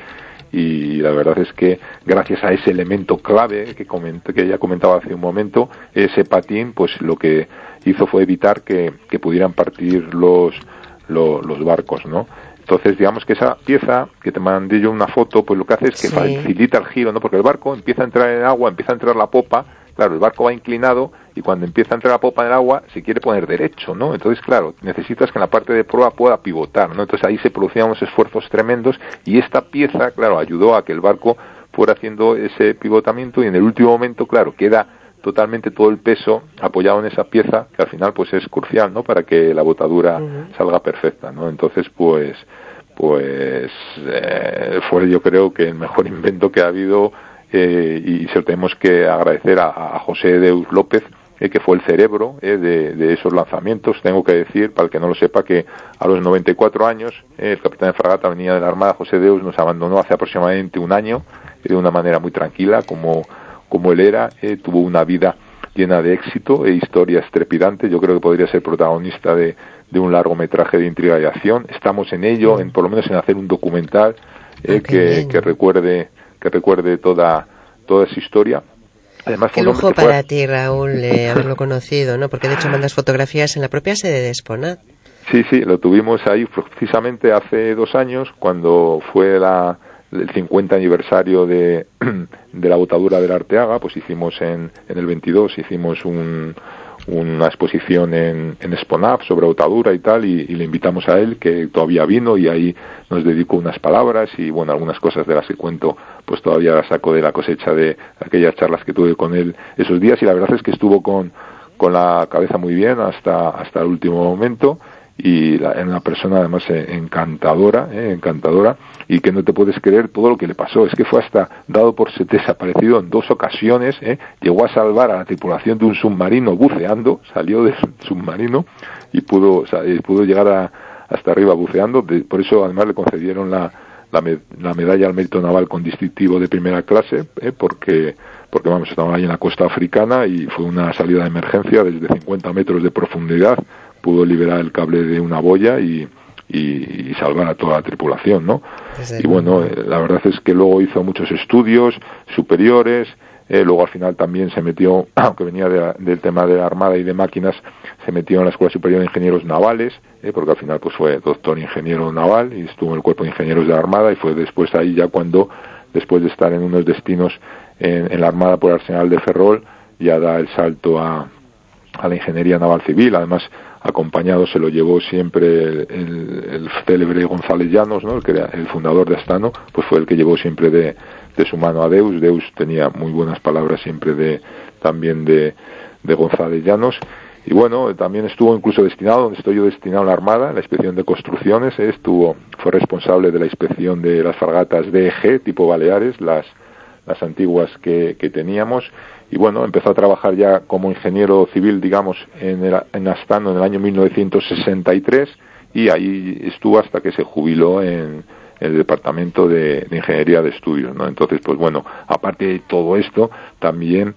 y la verdad es que gracias a ese elemento clave que comenté, que ya comentaba hace un momento, ese patín, pues lo que hizo fue evitar que, que pudieran partir los, los los barcos, ¿no? Entonces, digamos que esa pieza, que te mandé yo una foto, pues lo que hace es que sí. facilita el giro, ¿no? Porque el barco empieza a entrar en el agua, empieza a entrar la popa, claro, el barco va inclinado, y cuando empieza a entrar la popa en el agua se quiere poner derecho, ¿no? Entonces, claro, necesitas que en la parte de proa pueda pivotar, ¿no? Entonces ahí se producían unos esfuerzos tremendos, y esta pieza, claro, ayudó a que el barco fuera haciendo ese pivotamiento, y en el último momento, claro, queda totalmente todo el peso apoyado en esa pieza, que al final pues es crucial, ¿no?, para que la botadura uh-huh. salga perfecta, ¿no? Entonces, pues pues eh, fue, yo creo, que el mejor invento que ha habido, eh, y se lo tenemos que agradecer a, a José Deus López, eh, que fue el cerebro eh, de, de esos lanzamientos. Tengo que decir, para el que no lo sepa, que a los noventa y cuatro años eh, el capitán de fragata venía de la Armada, José Deus, nos abandonó hace aproximadamente un año, eh, de una manera muy tranquila, como como él era, eh, tuvo una vida llena de éxito e historias trepidantes. Yo creo que podría ser protagonista de, de un largometraje de intriga y acción. Estamos en ello, en por lo menos en hacer un documental eh, que, que recuerde que recuerde toda toda esa historia. Además, qué lujo para fue... ti, Raúl, eh, haberlo conocido, ¿no? Porque de hecho mandas fotografías en la propia sede de Esponat. Sí, sí, lo tuvimos ahí precisamente hace dos años, cuando fue la el cincuenta aniversario de, de la botadura del Arteaga. Pues hicimos en, en el veintidós, hicimos un, una exposición en, en Exponaf sobre botadura y tal, y, y le invitamos a él, que todavía vino, y ahí nos dedicó unas palabras, y bueno, algunas cosas de las que cuento pues todavía las saco de la cosecha de aquellas charlas que tuve con él esos días, y la verdad es que estuvo con, con la cabeza muy bien hasta, hasta el último momento, y la, en una persona además eh, encantadora, eh, encantadora, y que no te puedes creer todo lo que le pasó. Es que fue hasta dado por desaparecido en dos ocasiones, eh, llegó a salvar a la tripulación de un submarino buceando, salió del submarino y pudo, o sea, y pudo llegar a, hasta arriba buceando. De, por eso además le concedieron la, la, med, la medalla al mérito naval con distintivo de primera clase, eh, porque porque vamos, estaban ahí en la costa africana, y fue una salida de emergencia desde cincuenta metros de profundidad. Pudo liberar el cable de una boya y, y, y salvar a toda la tripulación, ¿no? Desde y bueno, eh, la verdad es que luego hizo muchos estudios superiores, eh, luego al final también se metió, aunque venía de, del tema de la Armada y de máquinas, se metió en la Escuela Superior de Ingenieros Navales, eh, porque al final pues fue doctor ingeniero naval y estuvo en el Cuerpo de Ingenieros de la Armada, y fue después ahí ya cuando, después de estar en unos destinos en, en la Armada por el Arsenal de Ferrol, ya da el salto a, a la Ingeniería Naval Civil. Además, acompañado se lo llevó siempre el, el, el célebre González Llanos, ¿no?, el, que era el fundador de Astano, pues fue el que llevó siempre de, de su mano a Deus. Deus tenía muy buenas palabras siempre de también de, de González Llanos, y bueno, también estuvo incluso destinado, donde estoy yo destinado en la Armada, en la inspección de construcciones, ¿eh? estuvo, fue responsable de la inspección de las fragatas D E G, tipo Baleares, las, las antiguas que, que teníamos, y bueno, empezó a trabajar ya como ingeniero civil, digamos, en, el, en Astano en el año mil novecientos sesenta y tres, y ahí estuvo hasta que se jubiló en el departamento de, de ingeniería de estudios, ¿no? Entonces, pues bueno, aparte de todo esto, también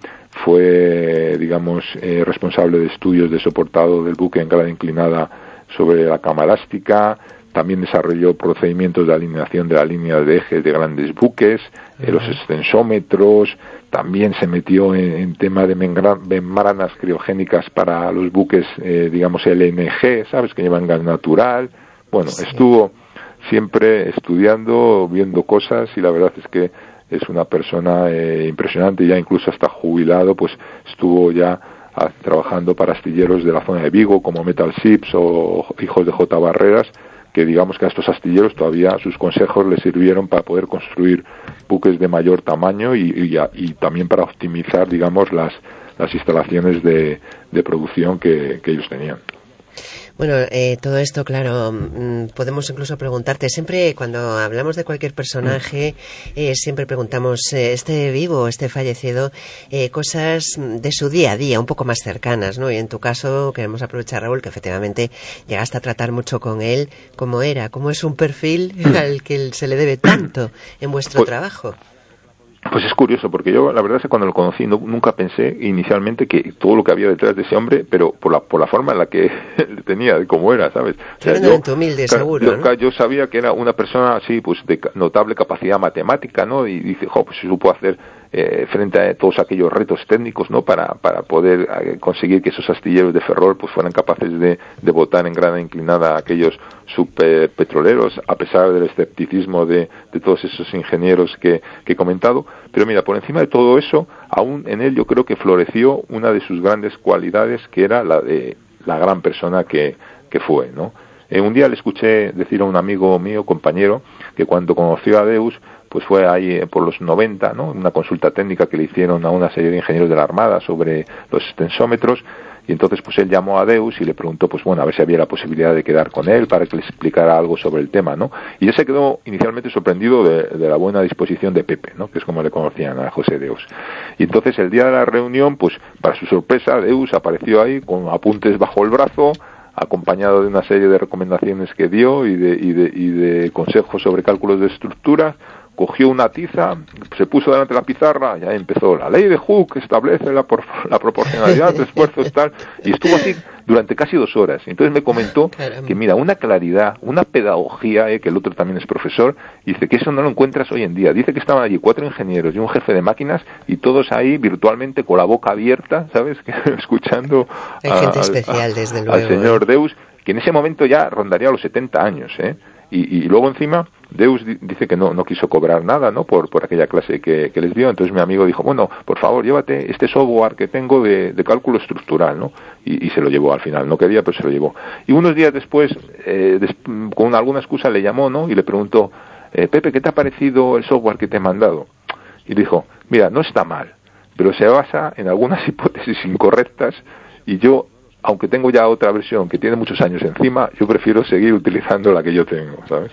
fue, digamos, eh, responsable de estudios de soportado del buque en grada inclinada sobre la cama elástica. También desarrolló procedimientos de alineación de la línea de ejes de grandes buques, eh, los extensómetros. También se metió en, en tema de membranas criogénicas para los buques, eh, digamos, L N G, ¿sabes?, que llevan gas natural. Bueno, sí. Estuvo siempre estudiando, viendo cosas, y la verdad es que es una persona eh, impresionante. Ya incluso hasta jubilado, pues estuvo ya a, trabajando para astilleros de la zona de Vigo, como Metal Ships o Hijos de J. Barreras, que digamos que a estos astilleros todavía sus consejos les sirvieron para poder construir buques de mayor tamaño y, y, y también para optimizar, digamos, las, las instalaciones de, de producción que, que ellos tenían. Bueno, eh, todo esto, claro, mmm, podemos incluso preguntarte, siempre cuando hablamos de cualquier personaje, eh, siempre preguntamos, eh, este vivo, este fallecido, eh, cosas de su día a día, un poco más cercanas, ¿no? Y en tu caso, queremos aprovechar, Raúl, que efectivamente llegaste a tratar mucho con él. ¿Cómo era? ¿Cómo es un perfil al que se le debe tanto en vuestro pues, trabajo? Pues es curioso, porque yo la verdad es que cuando lo conocí no, nunca pensé inicialmente que todo lo que había detrás de ese hombre, pero por la por la forma en la que le tenía, de cómo era, ¿sabes? O sea, yo, humilde, claro, seguro, yo, ¿no? yo sabía que era una persona así, pues de notable capacidad matemática, ¿no? Y dice, jo, pues se supo hacer eh, frente a todos aquellos retos técnicos, ¿no? Para para poder eh, conseguir que esos astilleros de Ferrol pues fueran capaces de, de botar en grada inclinada a aquellos subpetroleros, a pesar del escepticismo de, de todos esos ingenieros que, que he comentado. Pero mira, por encima de todo eso, aún en él yo creo que floreció una de sus grandes cualidades, que era la de la gran persona que, que fue, ¿no? Eh, un día le escuché decir a un amigo mío, compañero, que cuando conoció a Deus, pues fue ahí eh, por los noventa, ¿no? Una consulta técnica que le hicieron a una serie de ingenieros de la Armada sobre los extensómetros. Y entonces pues él llamó a Deus y le preguntó, pues bueno, a ver si había la posibilidad de quedar con él para que le explicara algo sobre el tema, ¿no? Y él se quedó inicialmente sorprendido de, de la buena disposición de Pepe, ¿no? Que es como le conocían a José Deus. Y entonces el día de la reunión, pues para su sorpresa, Deus apareció ahí con apuntes bajo el brazo, acompañado de una serie de recomendaciones que dio y de, y de, y de consejos sobre cálculos de estructura. Cogió una tiza, se puso delante de la pizarra, ya empezó la ley de Hooke, establece la, por, la proporcionalidad de esfuerzos tal, y estuvo así durante casi dos horas. Entonces me comentó que mira, una claridad, una pedagogía, eh, que el otro también es profesor, y dice que eso no lo encuentras hoy en día. Dice que estaban allí cuatro ingenieros y un jefe de máquinas, y todos ahí virtualmente con la boca abierta, ¿sabes? Escuchando Hay a, gente a, especial, a, desde luego, al señor eh. Deus, que en ese momento ya rondaría los setenta años, ¿eh? Y, y luego encima Deus di, dice que no no quiso cobrar nada, ¿no? Por por aquella clase que, que les dio. Entonces mi amigo dijo, bueno, por favor, llévate este software que tengo de, de cálculo estructural, ¿no? Y, y se lo llevó al final. No quería, pero se lo llevó. Y unos días después, eh, des, con alguna excusa le llamó, ¿no? Y le preguntó, eh, Pepe, ¿qué te ha parecido el software que te he mandado? Y dijo, mira, no está mal, pero se basa en algunas hipótesis incorrectas, y yo, aunque tengo ya otra versión que tiene muchos años encima, yo prefiero seguir utilizando la que yo tengo, ¿sabes?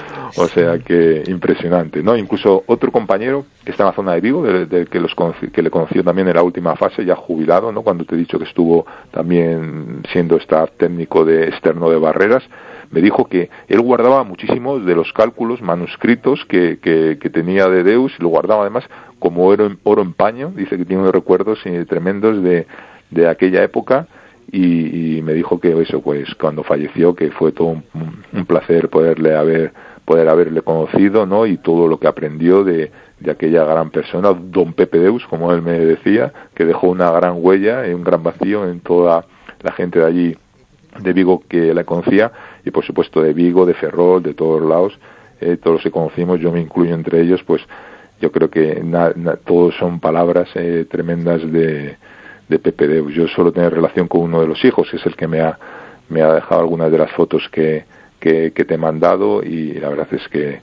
O sea que impresionante, ¿no? Incluso otro compañero que está en la zona de Vigo, del de que, los conocí, que le conoció también en la última fase, ya jubilado, ¿no? Cuando te he dicho que estuvo también siendo staff técnico de externo de Barreras, me dijo que él guardaba muchísimos de los cálculos manuscritos que, que, que tenía de Deus, y lo guardaba además como oro en, oro en paño. Dice que tiene unos recuerdos eh, tremendos de, de aquella época. Y, y me dijo que eso, pues cuando falleció, que fue todo un, un placer poderle haber poder haberle conocido, ¿no? Y todo lo que aprendió de, de aquella gran persona, don Pepe Deus, como él me decía, que dejó una gran huella, un gran vacío en toda la gente de allí de Vigo que la conocía, y por supuesto de Vigo, de Ferrol, de todos lados, eh, todos los que conocimos, yo me incluyo entre ellos, pues yo creo que na, na, todos son palabras eh, tremendas de de Pepe Deus. Yo suelo tener relación con uno de los hijos, que es el que me ha me ha dejado algunas de las fotos que, que, que te he mandado, y la verdad es que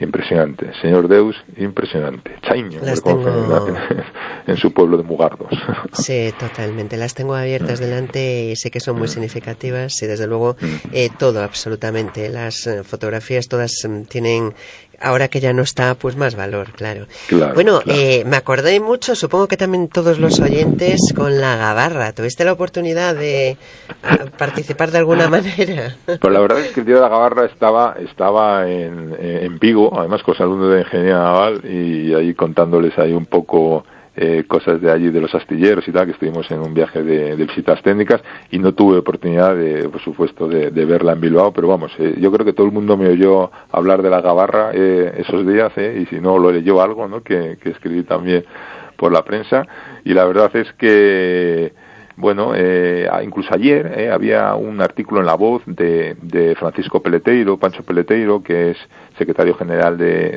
impresionante. Señor Deus, impresionante. Chaiño, tengo... en, en su pueblo de Mugardos. Sí, totalmente. Las tengo abiertas delante y sé que son muy significativas y desde luego eh, todo, absolutamente. Las eh, fotografías todas eh, tienen... Ahora que ya no está, pues más valor, claro. claro bueno, claro. Eh, me acordé mucho, supongo que también todos los oyentes, con la gabarra. ¿Tuviste la oportunidad de participar de alguna manera? Pues la verdad es que el día de la gabarra estaba estaba en, en Vigo, además con los alumnos de Ingeniería Naval, y ahí contándoles ahí un poco... Eh, cosas de allí de los astilleros y tal, que estuvimos en un viaje de, de visitas técnicas y no tuve oportunidad de, por supuesto, de, de verla en Bilbao, pero vamos, eh, yo creo que todo el mundo me oyó hablar de la gabarra eh, esos días, eh, y si no lo leyó algo, ¿no? que, que escribí también por la prensa, y la verdad es que bueno, eh, incluso ayer eh, había un artículo en La Voz de, de Francisco Peleteiro, Pancho Peleteiro, que es secretario general de,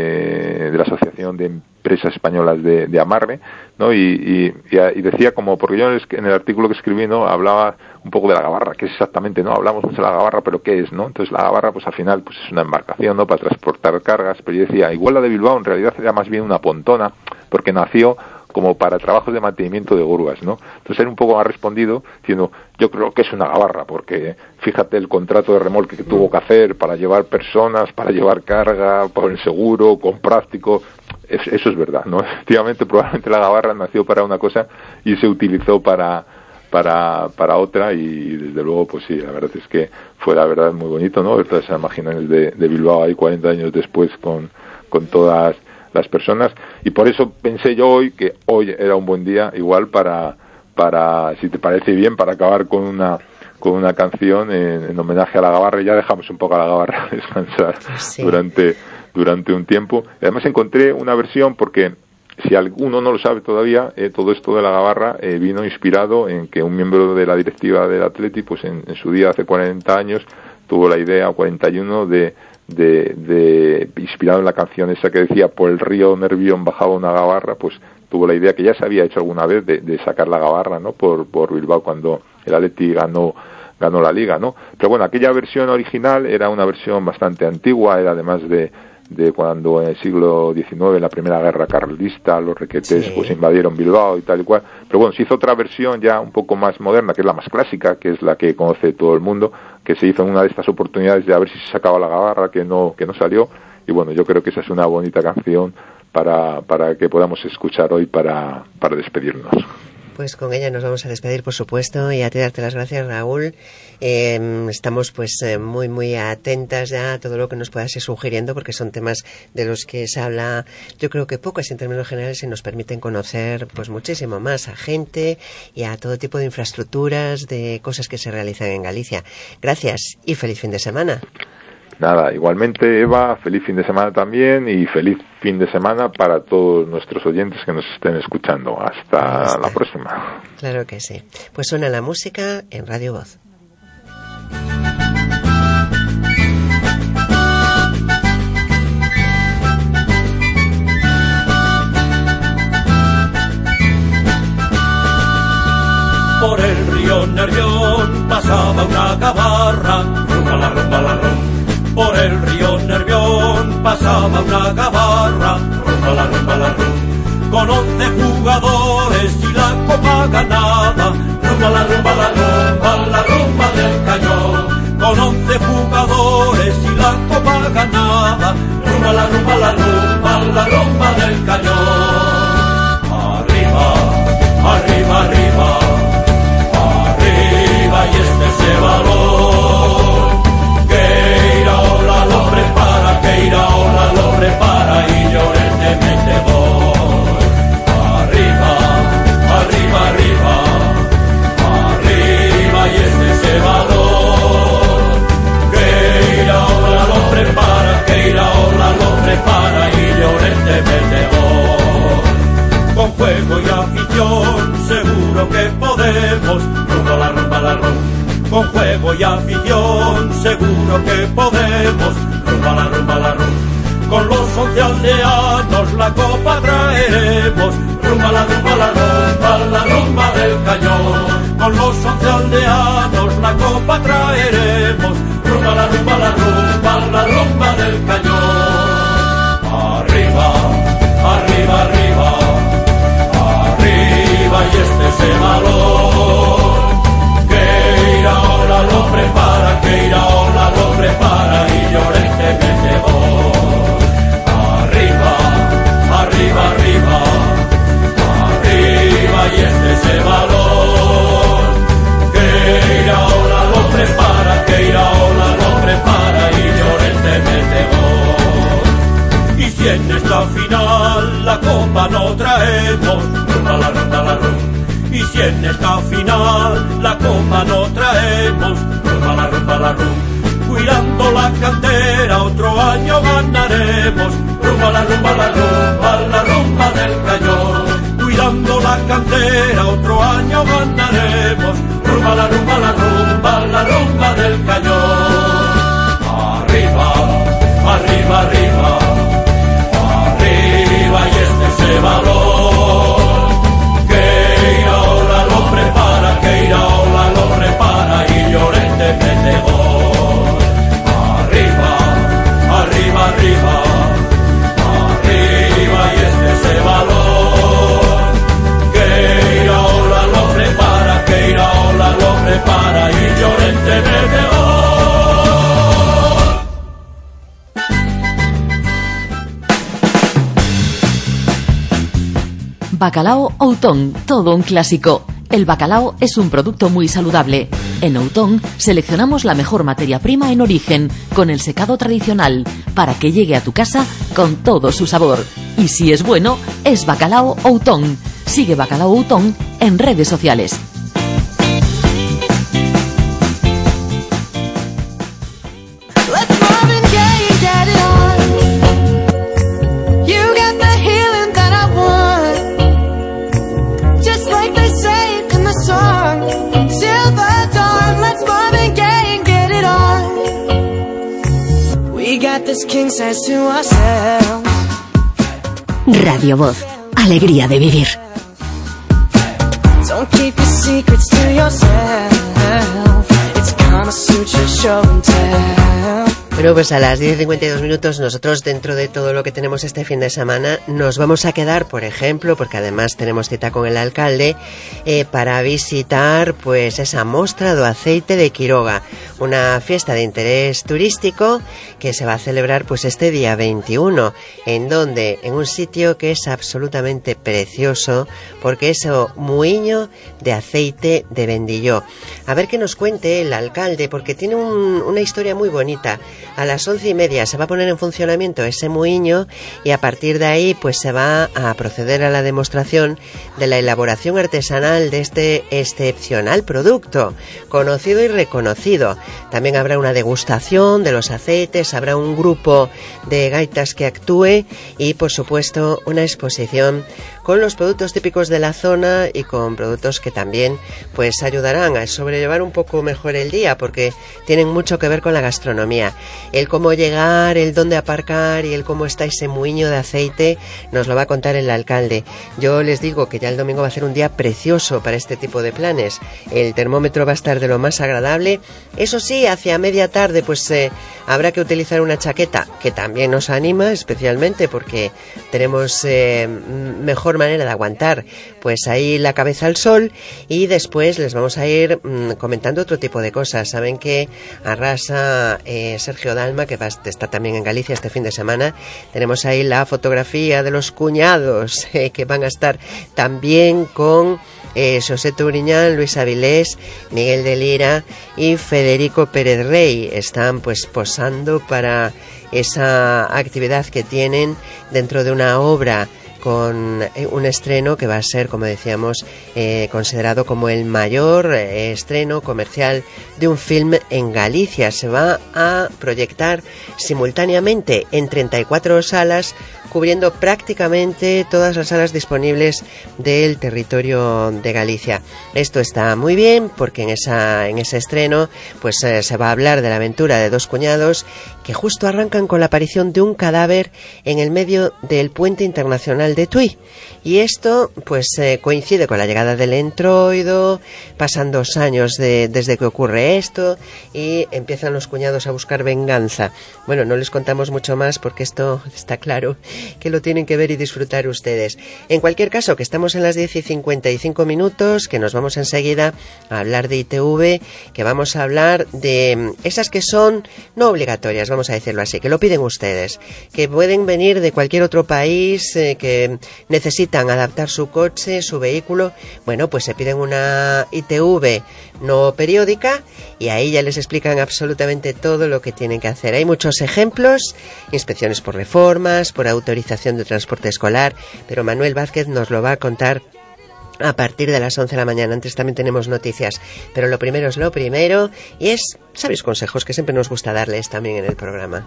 de, de la Asociación de Empresas Españolas de, de Amarre, ¿no? Y, y, y decía como, porque yo en el artículo que escribí, ¿no? Hablaba un poco de la gabarra, que es exactamente, ¿no? Hablamos mucho de la gabarra, pero ¿qué es, no? Entonces la gabarra, pues al final, pues es una embarcación, ¿no? Para transportar cargas, pero yo decía, igual la de Bilbao en realidad era más bien una pontona, porque nació como para trabajos de mantenimiento de grúas, ¿no? Entonces él un poco ha respondido diciendo, yo creo que es una gabarra, porque fíjate el contrato de remolque que tuvo que hacer para llevar personas, para llevar carga, por el seguro, con práctico, es, eso es verdad, ¿no? Efectivamente, probablemente la gabarra nació para una cosa y se utilizó para para para otra, y desde luego, pues sí, la verdad es que fue la verdad muy bonito, ¿no? Ver todas esas imágenes de, de Bilbao ahí cuarenta años después con, con todas las personas, y por eso pensé yo hoy que hoy era un buen día igual para, para si te parece bien, para acabar con una con una canción en, en homenaje a la gabarra, y ya dejamos un poco a la gabarra descansar sí. durante durante un tiempo. Además encontré una versión, porque si alguno no lo sabe todavía, eh, todo esto de la gabarra eh, vino inspirado en que un miembro de la directiva del Atleti, pues en, en su día, hace cuarenta años, tuvo la idea, cuarenta y uno, de De, de inspirado en la canción esa que decía por el río Nervión bajaba una gabarra, pues tuvo la idea, que ya se había hecho alguna vez, de, de sacar la gabarra, ¿no? Por, por Bilbao cuando el Atleti ganó ganó la liga, ¿no? Pero bueno, aquella versión original era una versión bastante antigua, era además de de cuando en el siglo diecinueve, en la primera guerra carlista, los requetés sí. pues invadieron Bilbao y tal y cual. Pero bueno, se hizo otra versión ya un poco más moderna, que es la más clásica, que es la que conoce todo el mundo, que se hizo en una de estas oportunidades de a ver si se sacaba la gabarra, que no que no salió. Y bueno, yo creo que esa es una bonita canción para para que podamos escuchar hoy para para despedirnos. Pues con ella nos vamos a despedir, por supuesto, y a ti darte las gracias, Raúl. Eh, estamos pues eh, muy, muy atentas ya a todo lo que nos puedas ir sugiriendo, porque son temas de los que se habla, yo creo que poco, en términos generales, y nos permiten conocer pues muchísimo más a gente y a todo tipo de infraestructuras, de cosas que se realizan en Galicia. Gracias y feliz fin de semana. Nada, igualmente, Eva, feliz fin de semana también, y feliz fin de semana para todos nuestros oyentes que nos estén escuchando. Hasta la próxima. Claro que sí. Pues suena la música en Radio Voz. Por el río Nervión pasaba una gabarra, rumba la rumba la rumba. Por el río Nervión pasaba una gabarra, rumba la rumba la rumba, con once jugadores y la copa ganada, rumba la rumba la rumba, la rumba del cañón, con once jugadores y la copa ganada, rumba la rumba la rumba, la rumba del cañón. Arriba, arriba, arriba, arriba, y este es el valor, que irá ola lo prepara, que irá ola lo prepara, y llorentemente voy. Arriba, arriba, arriba, arriba, y este es el valor, que irá ola lo prepara, que irá ola lo prepara, y llorentemente voy. Con fuego y afición seguro que podemos, rumba la rumba la rumba. Con juego y afición seguro que podemos, rumba la rumba la rumba. Con los once aldeanos la copa traeremos, rumba la rumba la rumba, la rumba del cañón. Con los once aldeanos la copa traeremos, rumba la rumba la rumba, la rumba del cañón. si en esta final la copa no traemos, rumba la rumba la rum, cuidando la cantera otro año ganaremos, rumba la rumba la rumba, la rumba del Cañón, cuidando la cantera otro año ganaremos, rumba la rumba la rumba, la rumba del Cañón. Arriba, arriba, arriba, arriba y este ese valor, que Iraola lo prepara, que Iraola lo prepara y Llorente mete gol. Arriba, arriba, arriba, arriba y este ese valor, que Iraola lo prepara, que Iraola lo prepara y Llorente mete gol. Bacalao Outón, todo un clásico. El bacalao es un producto muy saludable. En Outón seleccionamos la mejor materia prima en origen, con el secado tradicional, para que llegue a tu casa con todo su sabor. Y si es bueno, es Bacalao Outón. Sigue Bacalao Outón en redes sociales. Radio Voz, alegría de vivir. Don't keep your secrets to yourself. It's Kama Sutra show and tell. Bueno, pues a las diez y cincuenta y dos minutos nosotros, dentro de todo lo que tenemos este fin de semana, nos vamos a quedar, por ejemplo, porque además tenemos cita con el alcalde, eh, para visitar pues esa mostra do aceite de Quiroga, una fiesta de interés turístico que se va a celebrar pues este día veintiuno, en donde, en un sitio que es absolutamente precioso, porque es o muiño de aceite de Bendilló. A ver qué nos cuente el alcalde, porque tiene un, una historia muy bonita. A las once y media se va a poner en funcionamiento ese muiño y a partir de ahí pues se va a proceder a la demostración de la elaboración artesanal de este excepcional producto, conocido y reconocido. También habrá una degustación de los aceites, habrá un grupo de gaitas que actúe y por supuesto una exposición con los productos típicos de la zona y con productos que también pues ayudarán a sobrellevar un poco mejor el día, porque tienen mucho que ver con la gastronomía. El cómo llegar, el dónde aparcar y el cómo está ese muiño de aceite nos lo va a contar el alcalde. Yo les digo que ya el domingo va a ser un día precioso para este tipo de planes. El termómetro va a estar de lo más agradable. Eso sí, hacia media tarde pues eh, habrá que utilizar una chaqueta, que también nos anima especialmente porque tenemos eh, mejor manera de aguantar pues ahí la cabeza al sol, y después les vamos a ir mmm, comentando otro tipo de cosas. Saben que arrasa eh, Sergio Dalma, que va, está también en Galicia este fin de semana. Tenemos ahí la fotografía de los cuñados eh, que van a estar también con eh, José Turiñán, Luis Avilés, Miguel de Lira y Federico Pérez Rey. Están pues posando para esa actividad que tienen dentro de una obra con un estreno que va a ser, como decíamos, eh, considerado como el mayor eh, estreno comercial de un film en Galicia. Se va a proyectar simultáneamente en treinta y cuatro salas, cubriendo prácticamente todas las salas disponibles del territorio de Galicia. Esto está muy bien porque en esa en ese estreno pues eh, se va a hablar de la aventura de dos cuñados que justo arrancan con la aparición de un cadáver en el medio del puente internacional de Tui. Y esto pues eh, coincide con la llegada del entroido, pasan dos años de, desde que ocurre esto y empiezan los cuñados a buscar venganza. Bueno, no les contamos mucho más porque esto está claro que lo tienen que ver y disfrutar ustedes. En cualquier caso, que estamos en las diez y cincuenta y cinco minutos, que nos vamos enseguida a hablar de I T V, que vamos a hablar de esas que son no obligatorias, vamos a decirlo así, que lo piden ustedes, que pueden venir de cualquier otro país, eh, que necesitan adaptar su coche, su vehículo. Bueno, pues se piden una I T V no periódica y ahí ya les explican absolutamente todo lo que tienen que hacer. Hay muchos ejemplos, inspecciones por reformas, por autorización de transporte escolar, pero Manuel Vázquez nos lo va a contar a partir de las once de la mañana. Antes también tenemos noticias, pero lo primero es lo primero, y es sabios consejos que siempre nos gusta darles también en el programa.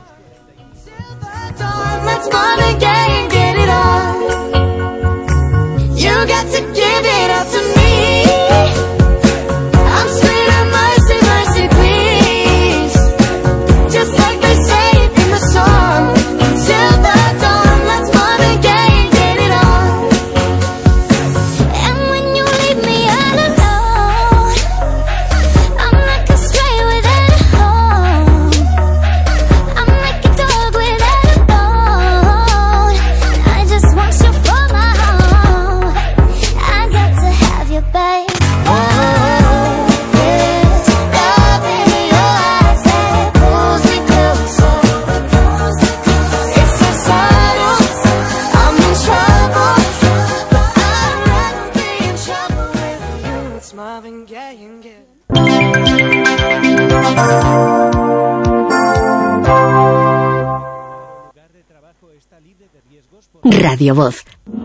Radio Voz.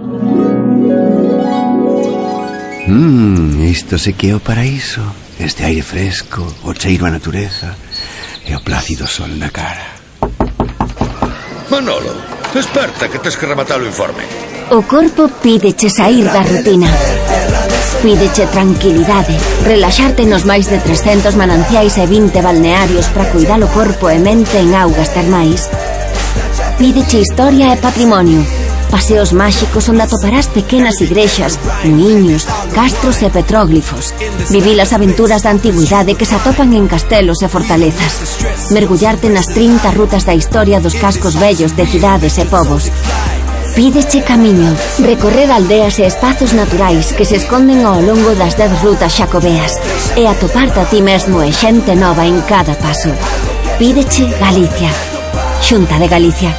Mmm, isto se que é o paraíso. Este aire fresco, o cheiro a natureza e o plácido sol na cara. Manolo, desperta que tes que rematar o informe. O corpo pídeche sair da rutina. Pídeche tranquilidade, relaxarte nos máis de trescentos mananciais e vinte balnearios para cuidar o corpo e mente en augas termais. Pídeche historia e patrimonio. Paseos máxicos onde atoparás pequenas igrexas, muiños, castros e petróglifos. Vivir as aventuras da antigüidade que se atopan en castelos e fortalezas. Mergullarte nas trinta rutas da historia dos cascos vellos de cidades e povos. Pídeche camiño, recorrer aldeas e espazos naturais que se esconden ao longo das dez rutas xacobeas e atoparte a ti mesmo e xente nova en cada paso. Pídeche Galicia. Xunta de Galicia.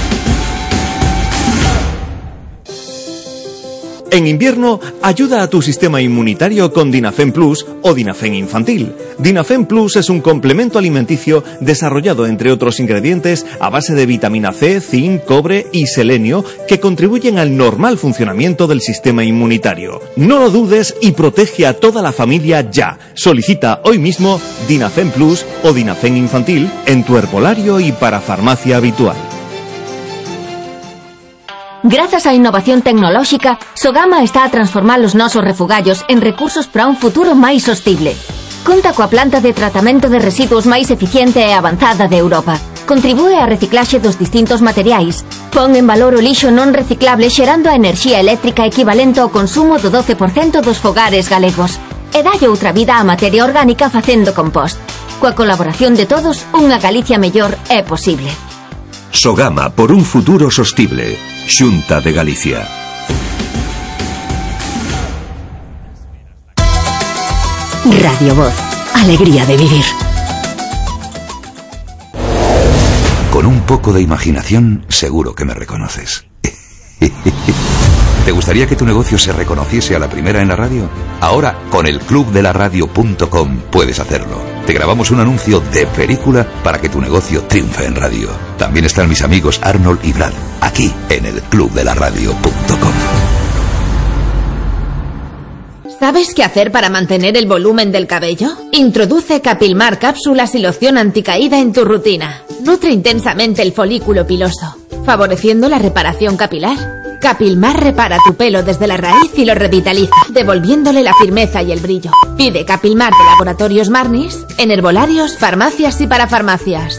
En invierno, ayuda a tu sistema inmunitario con Dinafen Plus o Dinafen Infantil. Dinafen Plus es un complemento alimenticio desarrollado, entre otros ingredientes, a base de vitamina C, zinc, cobre y selenio que contribuyen al normal funcionamiento del sistema inmunitario. No lo dudes y protege a toda la familia ya. Solicita hoy mismo Dinafen Plus o Dinafen Infantil en tu herbolario y para farmacia habitual. Grazas á innovación tecnolóxica, Sogama está a transformar os nosos refugallos en recursos para un futuro máis sostible. Conta coa planta de tratamento de residuos máis eficiente e avanzada de Europa. Contribúe á reciclaxe dos distintos materiais. Pon en valor o lixo non reciclable xerando a enerxía eléctrica equivalente ao consumo do doce por cento dos fogares galegos. E dalle outra vida á materia orgánica facendo compost. Coa colaboración de todos, unha Galicia mellor é posible. Sogama por un futuro sostible. Xunta de Galicia. Radio Voz. Alegría de vivir. Con un poco de imaginación, seguro que me reconoces. ¿Te gustaría que tu negocio se reconociese a la primera en la radio? Ahora, con el club de la radio punto com puedes hacerlo. Te grabamos un anuncio de película para que tu negocio triunfe en radio. También están mis amigos Arnold y Brad, aquí en el club de la radio punto com. ¿Sabes qué hacer para mantener el volumen del cabello? Introduce Capilmar cápsulas y loción anticaída en tu rutina. Nutre intensamente el folículo piloso, favoreciendo la reparación capilar. Capilmar repara tu pelo desde la raíz y lo revitaliza, devolviéndole la firmeza y el brillo. Pide Capilmar de Laboratorios Marnis en herbolarios, farmacias y parafarmacias.